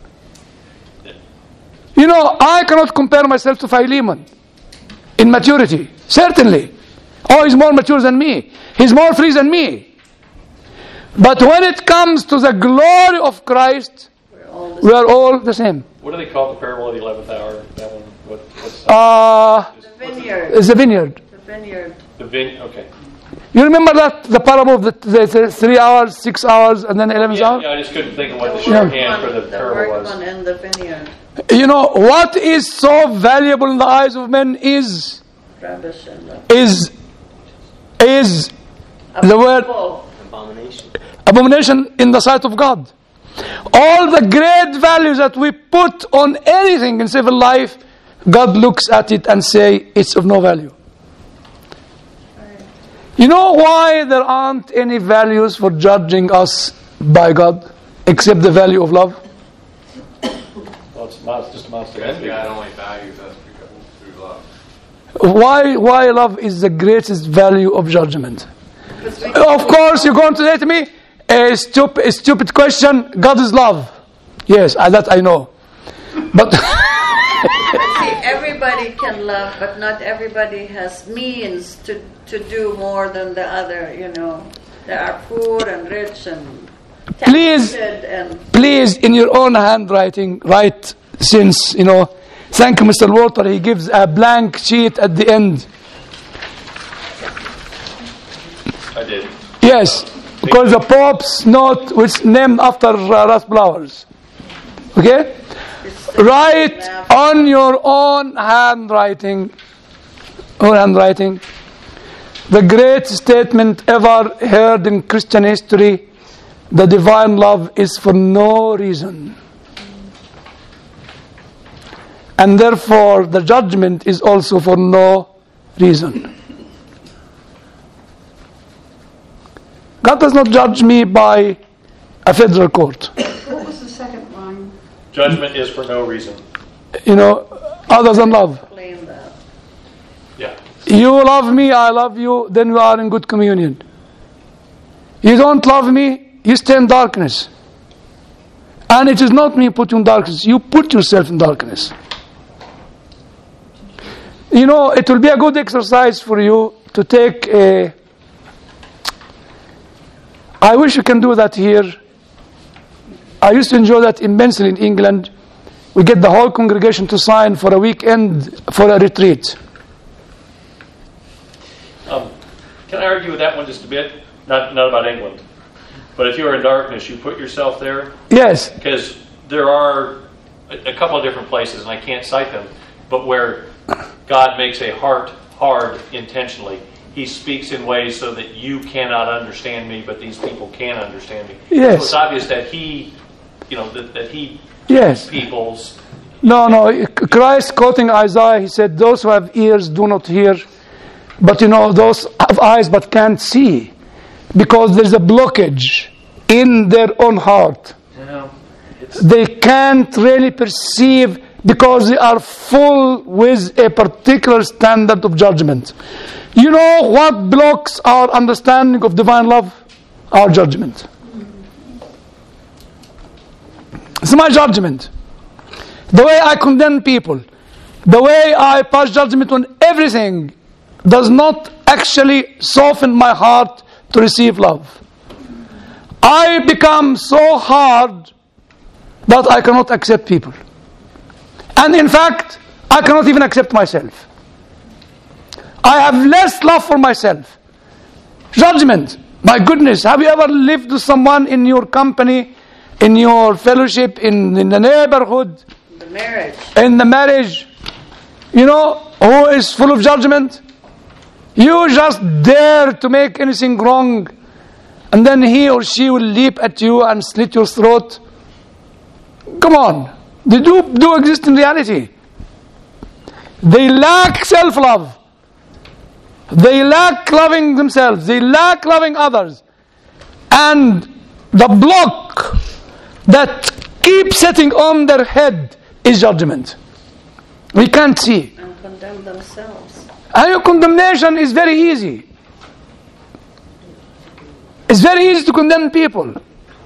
You know, I cannot compare myself to Philemon in maturity. Certainly. Oh, he's more mature than me. He's more free than me. But when it comes to the glory of Christ, we are all the same. What do they call the parable of the eleventh hour? That one. What, what's Uh, the vineyard. it's the vineyard. The vineyard. the vin? Okay. You remember that, the parable of the, the, the three hours, six hours, and then eleventh Yeah, hour? yeah, I just couldn't think of what the The shorthand for workman, the the parable was. workman in the vineyard. You know, what is so valuable in the eyes of men is, Rubbish in the is, is the word bowl. Abomination. abomination in the sight of God. All the great values that we put on anything in civil life, God looks at it and say it's of no value. You know why there aren't any values for judging us by God except the value of love? Well, it's miles, just a miles to Because go. God only values us because through love. Why why love is the greatest value of judgment? Of course, you're going to say to me, a stupid, a stupid question, God is love. Yes, I, that I know. But See, everybody can love, but not everybody has means to, to do more than the other, you know. There are poor and rich and Please. talented and please, in your own handwriting, write, since, you know, thank you, Mister Walter, he gives a blank sheet at the end. I did. Yes, because the Pope's note was named after uh, Ras Flowers. Okay? Write on your own handwriting, own handwriting, the great statement ever heard in Christian history, the divine love is for no reason. And therefore the judgment is also for no reason. God does not judge me by a federal court. What was the second line? Judgment is for no reason. You know, other than love. claim that. Yeah. You love me, I love you, then we are in good communion. You don't love me, you stay in darkness. And it is not me put you in darkness, you put yourself in darkness. You know, it will be a good exercise for you to take a... I wish you can do that here. I used to enjoy that immensely in England. We get the whole congregation to sign for a weekend for a retreat. Um, can I argue with that one just a bit? Not not about England, but if you are in darkness, you put yourself there. Yes. Because there are a, a couple of different places, and I can't cite them, but where God makes a heart hard intentionally. He speaks in ways so that you cannot understand me, but these people can understand me. Yes. So it's obvious that he, you know, that, that he Yes. peoples. No, no. Christ quoting Isaiah, he said, "Those who have ears do not hear, but you know, those have eyes but can't see, because there's a blockage in their own heart. You know, it's, They can't really perceive because they are full with a particular standard of judgment. You know what blocks our understanding of divine love? Our judgment. It's my judgment. The way I condemn people, the way I pass judgment on everything, does not actually soften my heart to receive love. I become so hard that I cannot accept people. And in fact, I cannot even accept myself. I have less love for myself. Judgment. My goodness, have you ever lived with someone in your company, in your fellowship, in, in the neighborhood, The marriage. in the marriage, you know, who is full of judgment? You just dare to make anything wrong, and then he or she will leap at you and slit your throat. Come on. They do, do exist in reality. They lack self-love. They lack loving themselves. They lack loving others. And the block that keeps sitting on their head is judgment. We can't see. And condemn themselves. And your condemnation is very easy. It's very easy to condemn people.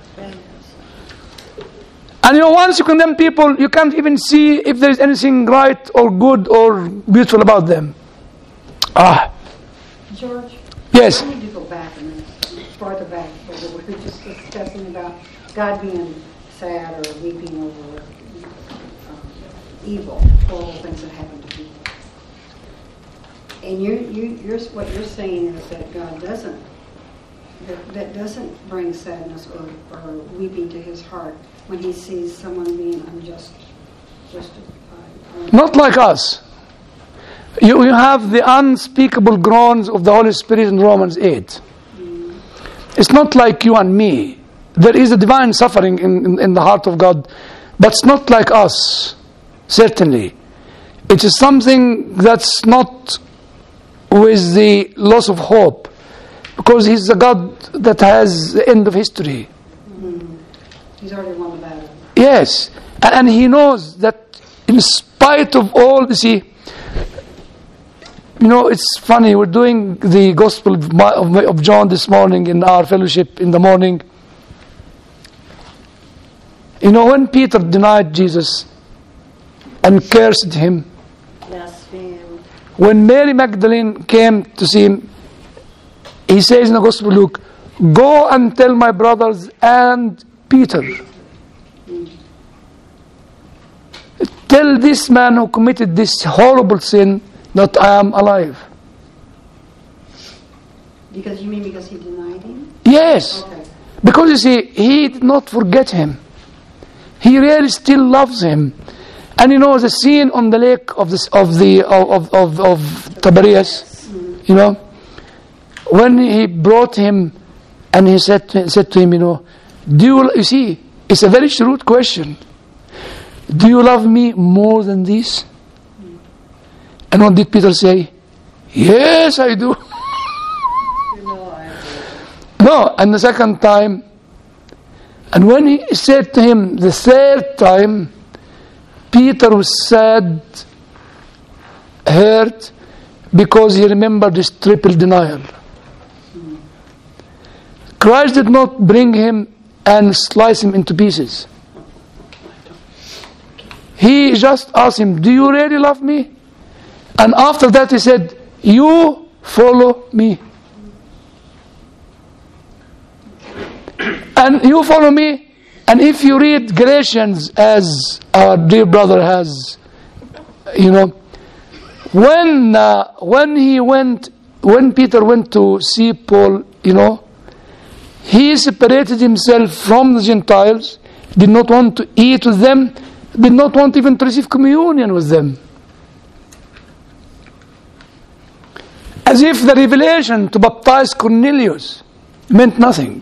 And you know, once you condemn people, you can't even see if there is anything right or good or beautiful about them. Ah. George? Yes. I need to go back a minute, farther back, where we were just discussing about God being sad or weeping over um, evil, horrible things that happen to people. And you, you, you're, what you're saying is that God doesn't, that, that doesn't bring sadness or, or weeping to his heart when he sees someone being unjust, justified. Not like us. You, you have the unspeakable groans of the Holy Spirit in Romans eight. Mm. It's not like you and me. There is a divine suffering in, in, in the heart of God, but it's not like us, certainly. It is something that's not with the loss of hope, because he's a God that has the end of history. Mm-hmm. He's already won the battle. Yes, and, and he knows that in spite of all, you see, you know, it's funny, we're doing the Gospel of, of, of John this morning in our fellowship in the morning. You know, when Peter denied Jesus and cursed him, Blasphemed. When Mary Magdalene came to see him, he says in the Gospel of Luke, "Go and tell my brothers and Peter. Tell this man who committed this horrible sin that I am alive." Because you mean because he denied him? Yes. Okay. Because you see, he did not forget him. He really still loves him. And you know the scene on the lake of this of the of of of Tiberias, you know, when he brought him and he said to, said to him, you know, do you, you see, it's a very shrewd question. Do you love me more than this? And what did Peter say? Yes, I do. You know I do. No, and the second time, and when he said to him the third time, Peter was sad, hurt, because he remembered his triple denial. Christ did not bring him and slice him into pieces. He just asked him, do you really love me? And after that he said, you follow me. And you follow me. And if you read Galatians, as our dear brother has, you know, when uh, when he went, when Peter went to see Paul, you know, he separated himself from the Gentiles, did not want to eat with them, did not want even to receive communion with them. As if the revelation to baptize Cornelius meant nothing.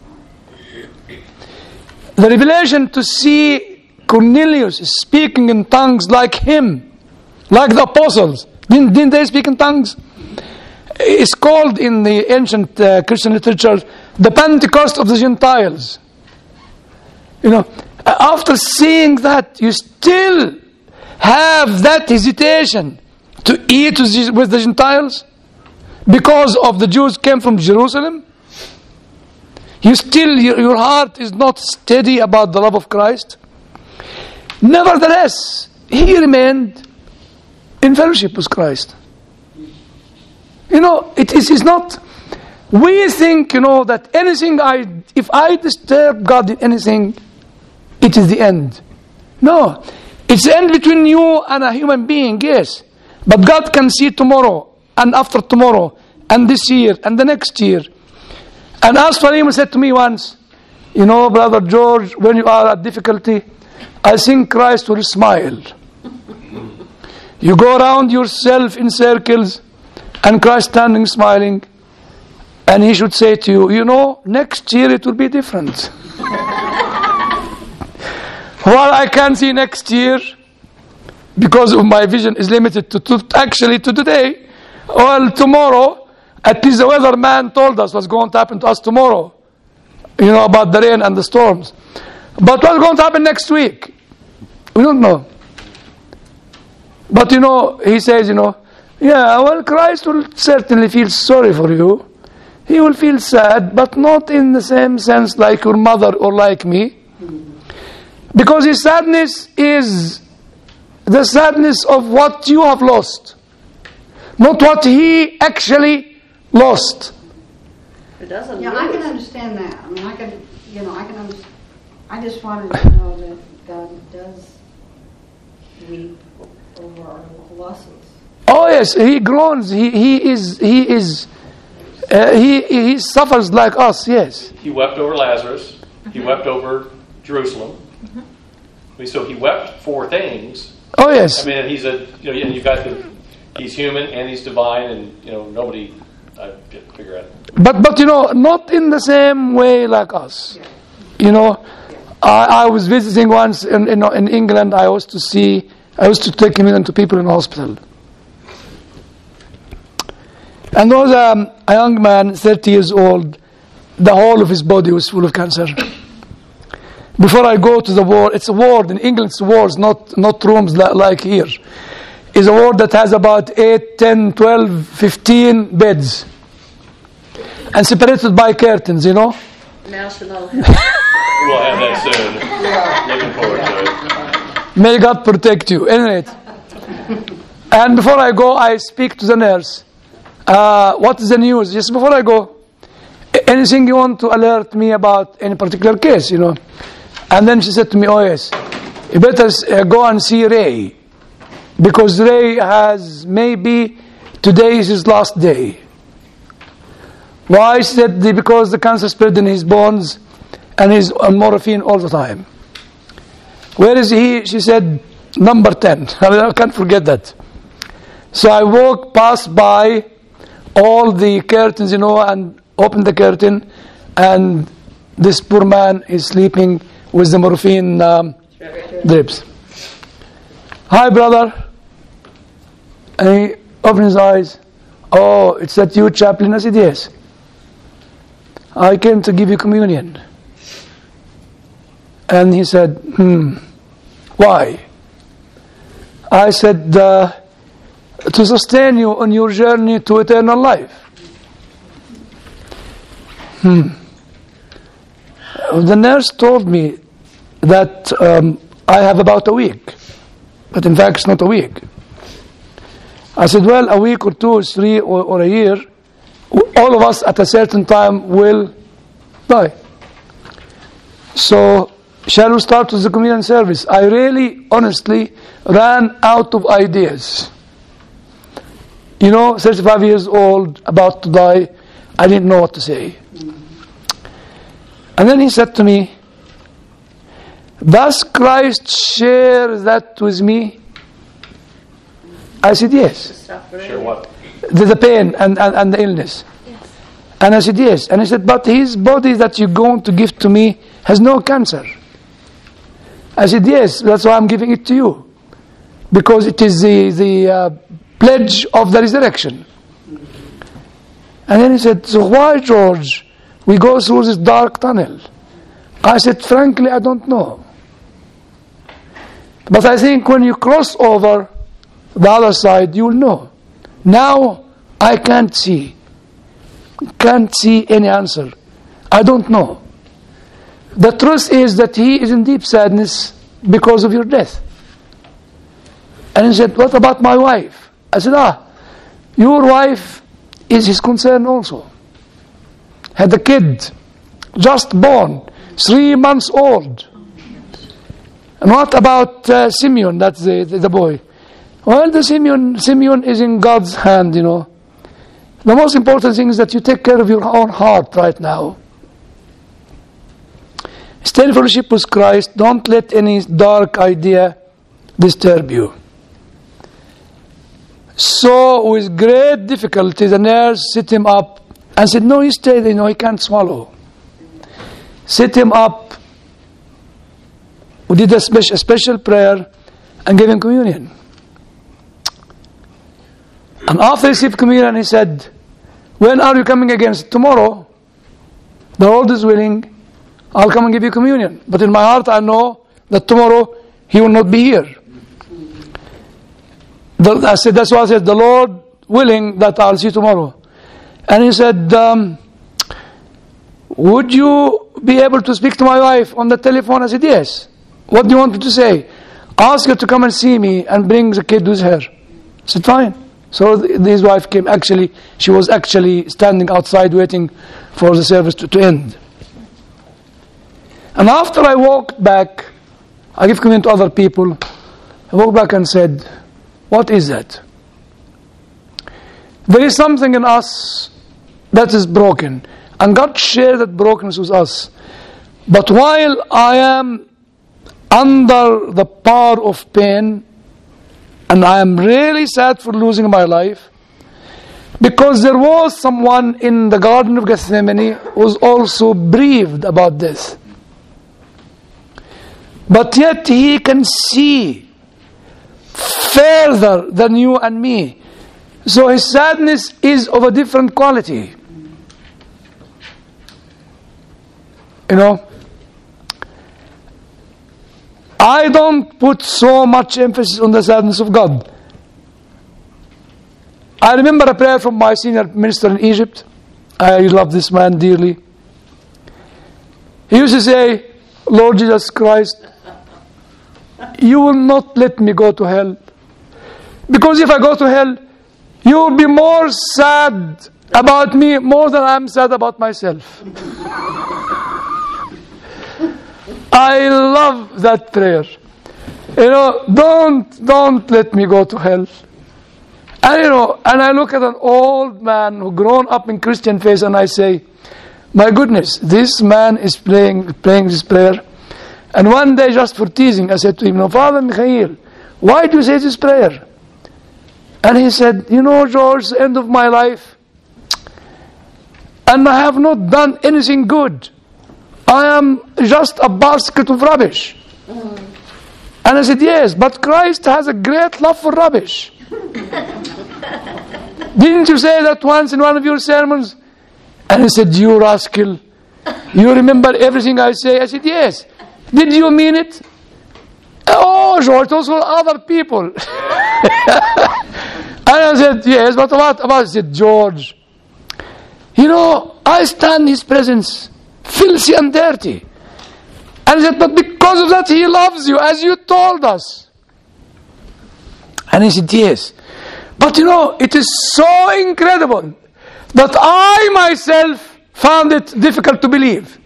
The revelation to see Cornelius speaking in tongues like him, like the apostles. Didn't, didn't they speak in tongues? It's called in the ancient uh, Christian literature the Pentecost of the Gentiles. You know, after seeing that, you still have that hesitation to eat with the Gentiles because of the Jews came from Jerusalem. You still, your, your heart is not steady about the love of Christ. Nevertheless, he remained in fellowship with Christ. You know, it is not, we think, you know, that anything I, if I disturb God in anything, it is the end. No, it's the end between you and a human being, yes. But God can see tomorrow, and after tomorrow, and this year, and the next year. And as Farim said to me once, you know, Brother George, when you are at difficulty, I think Christ will smile. You go around yourself in circles, and Christ standing smiling, and he should say to you, you know, next year it will be different. Well, I can't see next year because of my vision is limited to, to actually to today. Well, tomorrow, at least the weatherman told us what's going to happen to us tomorrow. You know, about the rain and the storms. But what's going to happen next week? We don't know. But you know, he says, you know, yeah, well, Christ will certainly feel sorry for you. He will feel sad, but not in the same sense like your mother or like me. Because his sadness is the sadness of what you have lost, not what he actually lost. It doesn't Yeah, lose. I can understand that. I mean, I can, you know, I can understand. I just wanted to know that God does weep over our losses. Oh yes, he groans. He he is he is uh, he he suffers like us. Yes. He wept over Lazarus. He wept over Jerusalem. I mean, so he wept for things. Oh yes. I mean, he's a you know, and you got the he's human and he's divine, and you know nobody I can't figure out. But but you know, not in the same way like us. You know, I, I was visiting once in, in in England. I was to see. I was to take him into people in the hospital. And there was um, a young man, thirty years old. The whole of his body was full of cancer. Before I go to the ward, it's a ward in England. It's wards, not not rooms like, like here. It's a ward that has about eight, ten, twelve, fifteen beds, and separated by curtains. You know. National Health. We'll have that soon. Looking forward to it. May God protect you. Anyway, and before I go, I speak to the nurse. Uh, what is the news? Just before I go, anything you want to alert me about any particular case, you know? And then she said to me, oh yes, you better uh, go and see Ray, because Ray has maybe today is his last day. Why? She said because the cancer spread in his bones and he's on morphine all the time. Where is he? She said number ten. I can't forget that. So I walked past by all the curtains, you know, and opened the curtain, and this poor man is sleeping with the morphine um, drips. Hi, brother. And he opened his eyes. Oh, it's that you, chaplain? I said, yes. I came to give you communion. And he said, hmm, why? I said, uh, to sustain you on your journey to eternal life. Hmm. The nurse told me that um, I have about a week, but in fact it's not a week. I said, well, a week or two or three or, or a year, all of us at a certain time will die. So, shall we start with the communion service? I really, honestly, ran out of ideas. You know, thirty-five years old, about to die, I didn't know what to say. And then he said to me, does Christ share that with me? I said, yes. Share what? The, the pain and, and, and the illness. Yes. And I said, yes. And he said, but his body that you're going to give to me has no cancer. I said, yes, that's why I'm giving it to you. Because it is the, the uh, pledge of the resurrection. And then he said, so why, George, we go through this dark tunnel? I said, frankly, I don't know. But I think when you cross over the other side, you will know. Now, I can't see. Can't see any answer. I don't know. The truth is that he is in deep sadness because of your death. And he said, what about my wife? I said, ah, your wife is his concern also. Had a kid, just born, three months old. And what about uh, Simeon, that's the, the, the boy? Well, the Simeon, Simeon is in God's hand, you know. The most important thing is that you take care of your own heart right now. Stay in fellowship with Christ. Don't let any dark idea disturb you. So with great difficulty, the nurse set him up and said, no, he stayed, you know, he can't swallow. Set him up. We did a special, a special prayer and gave him communion. And after he received communion, he said, when are you coming again? I said, tomorrow. The Lord is willing. I'll come and give you communion. But in my heart, I know that tomorrow he will not be here. The, I said, that's why I said, the Lord willing that I'll see you tomorrow. And he said, um, would you be able to speak to my wife on the telephone? I said, yes. What do you want me to say? Ask her to come and see me and bring the kid with her. I said, fine. So th- his wife came. Actually, she was actually standing outside waiting for the service to, to end. And after I walked back, I gave communion to other people. I walked back and said, what is that? There is something in us that is broken. And God shared that brokenness with us. But while I am under the power of pain, and I am really sad for losing my life, because there was someone in the Garden of Gethsemane who was also bereaved about this. But yet he can see further than you and me. So his sadness is of a different quality. You know, I don't put so much emphasis on the sadness of God. I remember a prayer from my senior minister in Egypt. I love this man dearly. He used to say, Lord Jesus Christ, you will not let me go to hell. Because if I go to hell, you will be more sad about me more than I'm sad about myself. I love that prayer. You know, don't don't let me go to hell. And you know, and I look at an old man who grown up in Christian faith, and I say, my goodness, this man is praying praying this prayer. And one day, just for teasing, I said to him, no, Father Mikhail, why do you say this prayer? And he said, you know, George, the end of my life, and I have not done anything good. I am just a basket of rubbish. Mm. And I said, yes, but Christ has a great love for rubbish. Didn't you say that once in one of your sermons? And he said, you rascal, you remember everything I say? I said, yes. Did you mean it? Oh, George, those were other people. And I said, yes, but what about? I said, George, you know, I stand in his presence, filthy and dirty. And he said, but because of that, he loves you, as you told us. And he said, yes. But you know, it is so incredible that I myself found it difficult to believe.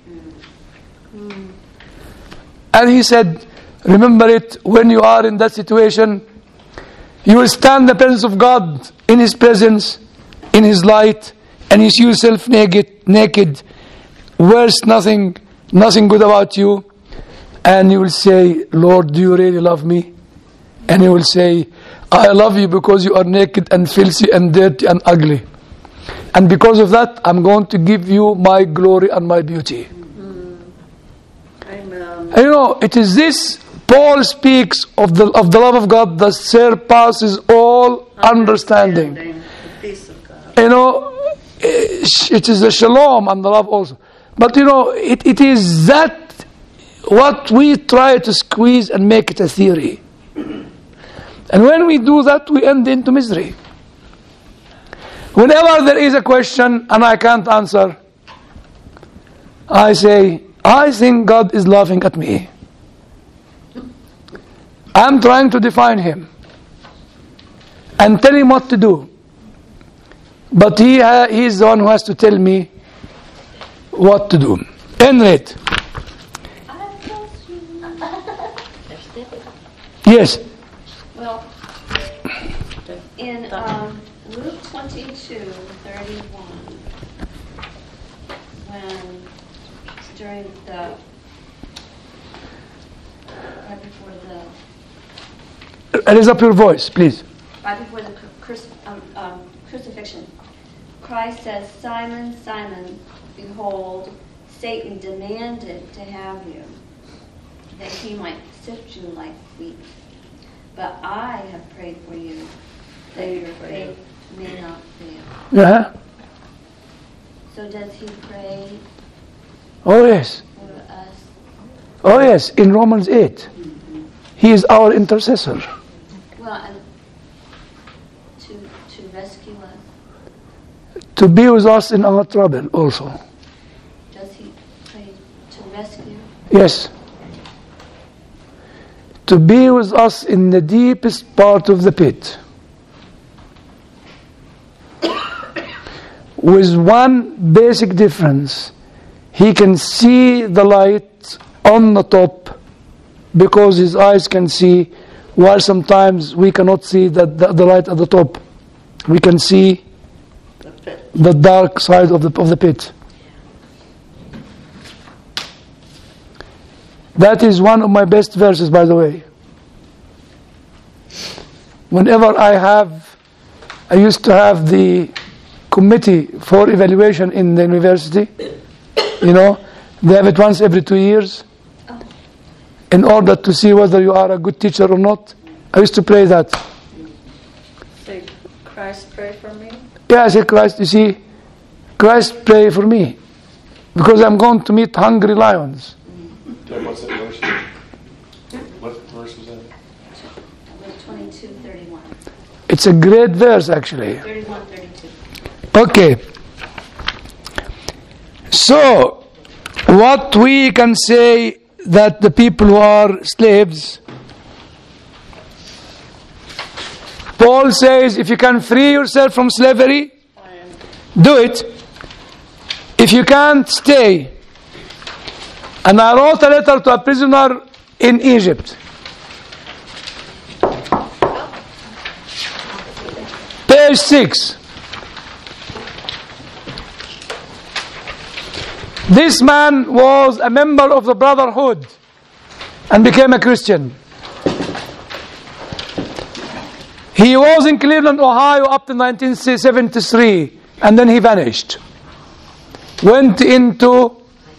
And he said, remember it, when you are in that situation, you will stand in the presence of God, in His presence, in His light, and you see yourself naked, naked, worse nothing, nothing good about you. And you will say, Lord, do you really love me? And He will say, I love you because you are naked and filthy and dirty and ugly. And because of that, I'm going to give you my glory and my beauty. Mm. Amen. And you know, it is this, Paul speaks of the of the love of God that surpasses all understanding. understanding. The peace of God. You know, it is the shalom and the love also. But you know, it, it is that what we try to squeeze and make it a theory. And when we do that, we end into misery. Whenever there is a question and I can't answer, I say, I think God is laughing at me. I'm trying to define Him and tell Him what to do. But He ha- He is the one who has to tell me what to do. Enrate. Yes. Well, in um, Luke twenty-two thirty-one, when during the right before the Raise up your voice, please. right before the cruci- um, um, crucifixion, Christ says, Simon, Simon, behold, Satan demanded to have you, that he might sift you like wheat. But I have prayed for you, that your faith may not fail. Yeah. So does he pray Oh yes. for us? Oh yes. In Romans eight, he is our intercessor. Well, and to to rescue us. To be with us in our trouble also. Does he pray to rescue? Yes. To be with us in the deepest part of the pit. With one basic difference. He can see the light on the top because his eyes can see, while sometimes we cannot see the, the, the light at the top. We can see The pit. the dark side of the of the pit. That is one of my best verses, by the way. Whenever I have, I used to have the committee for evaluation in the university. You know, they have it once every two years in order to see whether you are a good teacher or not. I used to play that. Say, Christ pray for me. Yeah, I say, Christ, you see, Christ pray for me because I'm going to meet hungry lions. What's that verse? What verse was that? twenty-two, thirty-one. It's a great verse, actually. thirty-one, thirty-two. Okay. So, what we can say that the people who are slaves, Paul says, if you can free yourself from slavery, do it. If you can't, stay. And I wrote a letter to a prisoner in Egypt. Page six. This man was a member of the Brotherhood and became a Christian. He was in Cleveland, Ohio up to nineteen seventy-three, and then he vanished. Went into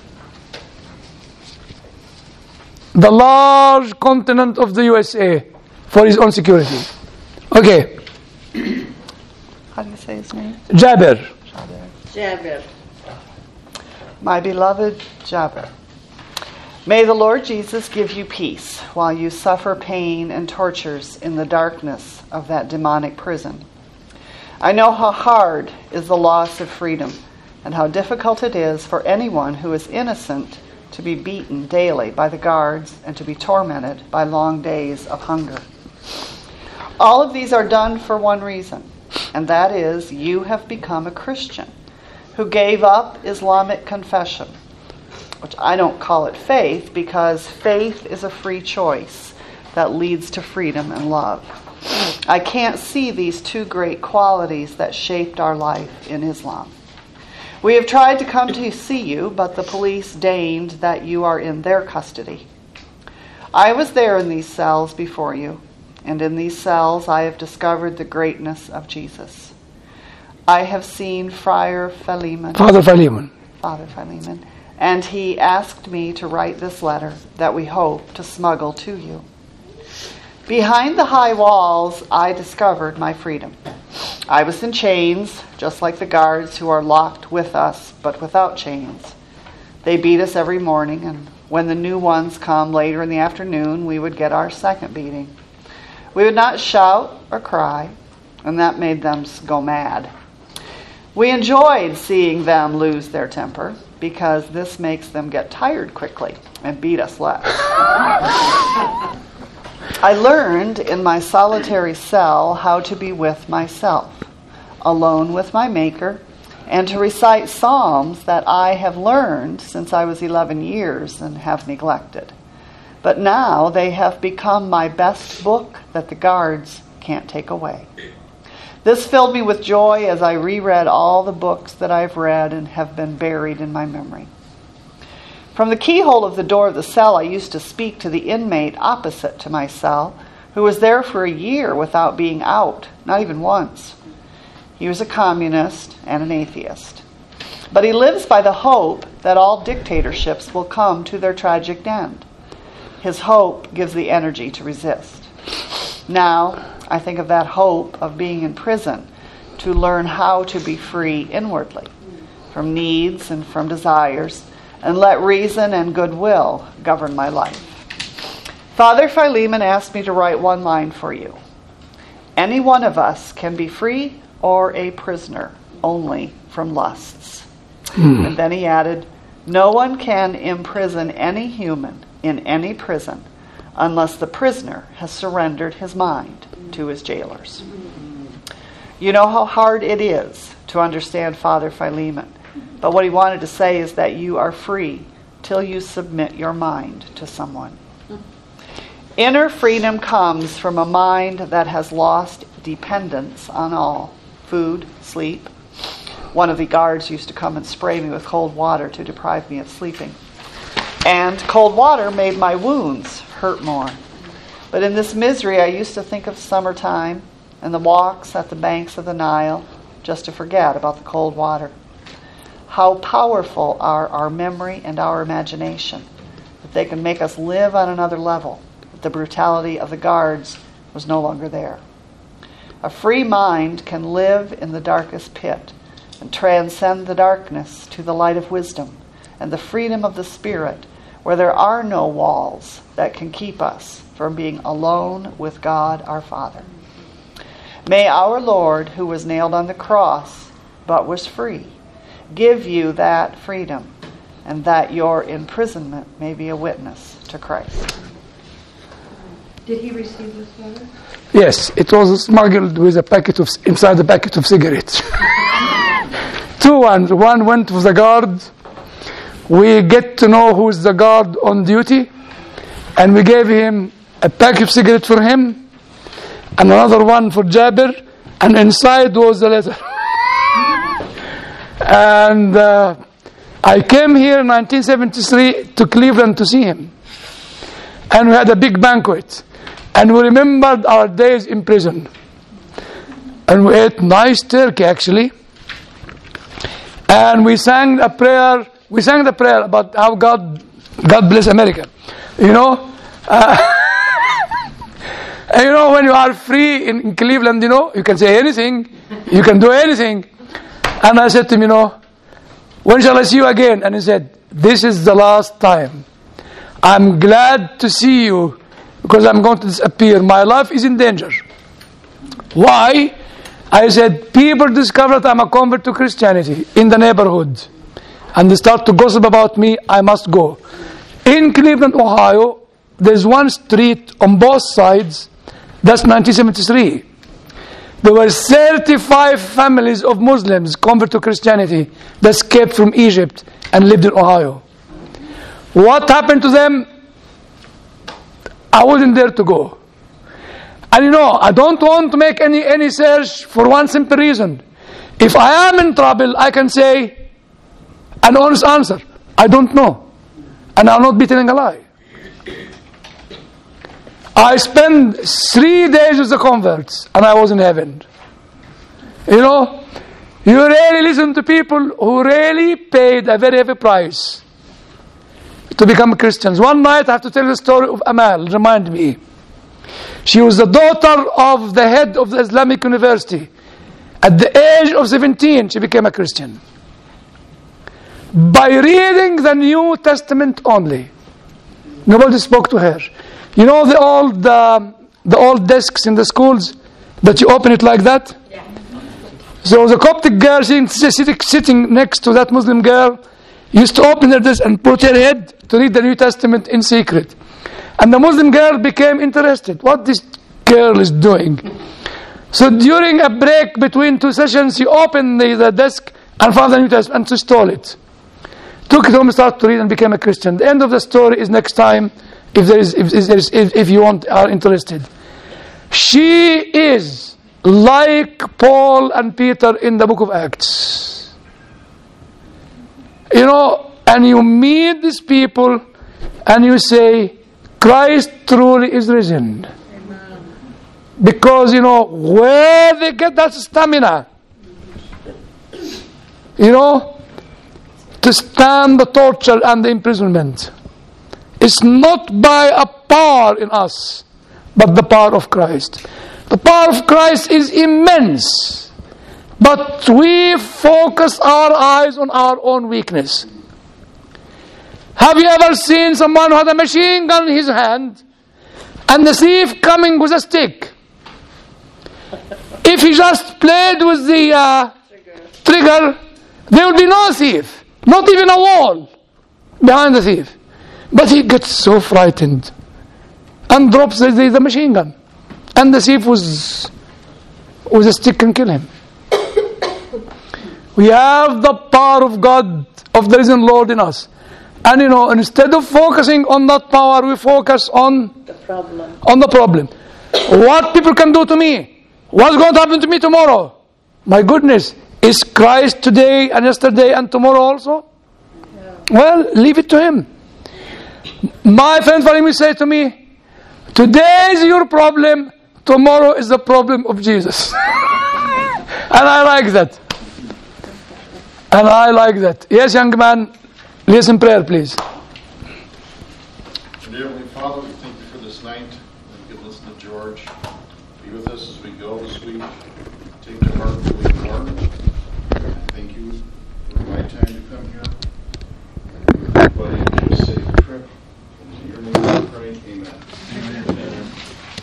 the large continent of the U S A for his own security. Okay. How do you say his name? Jabir. Jabir. My beloved Jabir, may the Lord Jesus give you peace while you suffer pain and tortures in the darkness of that demonic prison. I know how hard is the loss of freedom and how difficult it is for anyone who is innocent to be beaten daily by the guards and to be tormented by long days of hunger. All of these are done for one reason, and that is you have become a Christian who gave up Islamic confession, which I don't call it faith because faith is a free choice that leads to freedom and love. I can't see these two great qualities that shaped our life in Islam. We have tried to come to see you, but the police deigned that you are in their custody. I was there in these cells before you, and in these cells I have discovered the greatness of Jesus. I have seen Friar Philemon. Father Philemon. Father Philemon. And he asked me to write this letter that we hope to smuggle to you. Behind the high walls, I discovered my freedom. I was in chains, just like the guards who are locked with us, but without chains. They beat us every morning, and when the new ones come later in the afternoon, we would get our second beating. We would not shout or cry, and that made them go mad. We enjoyed seeing them lose their temper because this makes them get tired quickly and beat us less. I learned in my solitary cell how to be with myself, alone with my Maker, and to recite psalms that I have learned since I was eleven years and have neglected. But now they have become my best book that the guards can't take away. This filled me with joy as I reread all the books that I've read and have been buried in my memory. From the keyhole of the door of the cell, I used to speak to the inmate opposite to my cell, who who was there for a year without being out, not even once. He was a communist and an atheist. But he lives by the hope that all dictatorships will come to their tragic end. His hope gives the energy to resist. Now, I think of that hope of being in prison to learn how to be free inwardly from needs and from desires, and let reason and goodwill govern my life. Father Philemon asked me to write one line for you. Any one of us can be free or a prisoner only from lusts. Hmm. And then he added, no one can imprison any human in any prison unless the prisoner has surrendered his mind to his jailers. You know how hard it is to understand Father Philemon, but what he wanted to say is that you are free till you submit your mind to someone. Inner freedom comes from a mind that has lost dependence on all. Food, sleep. One of the guards used to come and spray me with cold water to deprive me of sleeping. And cold water made my wounds hurt more. But in this misery, I used to think of summertime and the walks at the banks of the Nile just to forget about the cold water. How powerful are our memory and our imagination, that they can make us live on another level. The brutality of the guards was no longer there. A free mind can live in the darkest pit and transcend the darkness to the light of wisdom and the freedom of the Spirit, where there are no walls that can keep us from being alone with God our Father. May our Lord, who was nailed on the cross but was free, give you that freedom, and that your imprisonment may be a witness to Christ. Did he receive this letter? Yes, it was smuggled with a packet of inside a packet of cigarettes. Two ones. One went to the guard. We get to know who is the guard on duty, and we gave him a pack of cigarettes for him, and another one for Jabir, and inside was the letter. And uh, I came here in nineteen seventy-three to Cleveland to see him, and we had a big banquet. And we remembered our days in prison. And we ate nice turkey, actually. And we sang a prayer. We sang the prayer about how God, God bless America. You know? Uh, and you know, when you are free in, in Cleveland, you know, you can say anything. You can do anything. And I said to him, you know, when shall I see you again? And he said, this is the last time. I'm glad to see you, because I'm going to disappear. My life is in danger. Why? I said, people discover that I'm a convert to Christianity in the neighborhood, and they start to gossip about me. I must go. In Cleveland, Ohio, there's one street on both sides. That's nineteen seventy-three. There were thirty-five families of Muslims convert to Christianity that escaped from Egypt and lived in Ohio. What happened to them? I wasn't there to go. And you know, I don't want to make any, any search for one simple reason. If I am in trouble, I can say an honest answer. I don't know. And I'll not be telling a lie. I spent three days with the converts, and I was in heaven. You know, you really listen to people who really paid a very heavy price to become Christians. One night, I have to tell the story of Amal. Remind me. She was the daughter of the head of the Islamic University. At the age of seventeen, she became a Christian. By reading the New Testament only. Nobody spoke to her. You know the old, uh, the old desks in the schools that you open it like that? Yeah. So the Coptic girl sitting, sitting next to that Muslim girl used to open her desk and put her head to read the New Testament in secret. And the Muslim girl became interested. What this girl is doing? So during a break between two sessions, she opened the, the desk and found the New Testament and she stole it. Took it home and started to read and became a Christian. The end of the story is next time, if there is, if, there is, if, if you want, are interested. She is like Paul and Peter in the book of Acts. You know, and you meet these people and you say, Christ truly is risen. Amen. Because, you know, where they get that stamina, you know, to stand the torture and the imprisonment. It's not by a power in us, but the power of Christ. The power of Christ is immense, but we focus our eyes on our own weakness. Have you ever seen someone who had a machine gun in his hand and the thief coming with a stick? If he just played with the uh, trigger, there would be no thief, not even a wall behind the thief. But he gets so frightened and drops the, the, the machine gun. And the thief was with a stick can kill him. We have the power of God, of the risen Lord in us. And you know, instead of focusing on that power, we focus on The problem. on the problem. What people can do to me? What's going to happen to me tomorrow? My goodness, is Christ today and yesterday and tomorrow also? Yeah. Well, leave it to Him. My friend Farim say to me, today is your problem, tomorrow is the problem of Jesus. And I like that. And I like that. Yes, young man, lead us in prayer, please. Dear Heavenly Father, we thank you for this night. We give listen to George. Be with us as we go this week. Take to heart what we learn.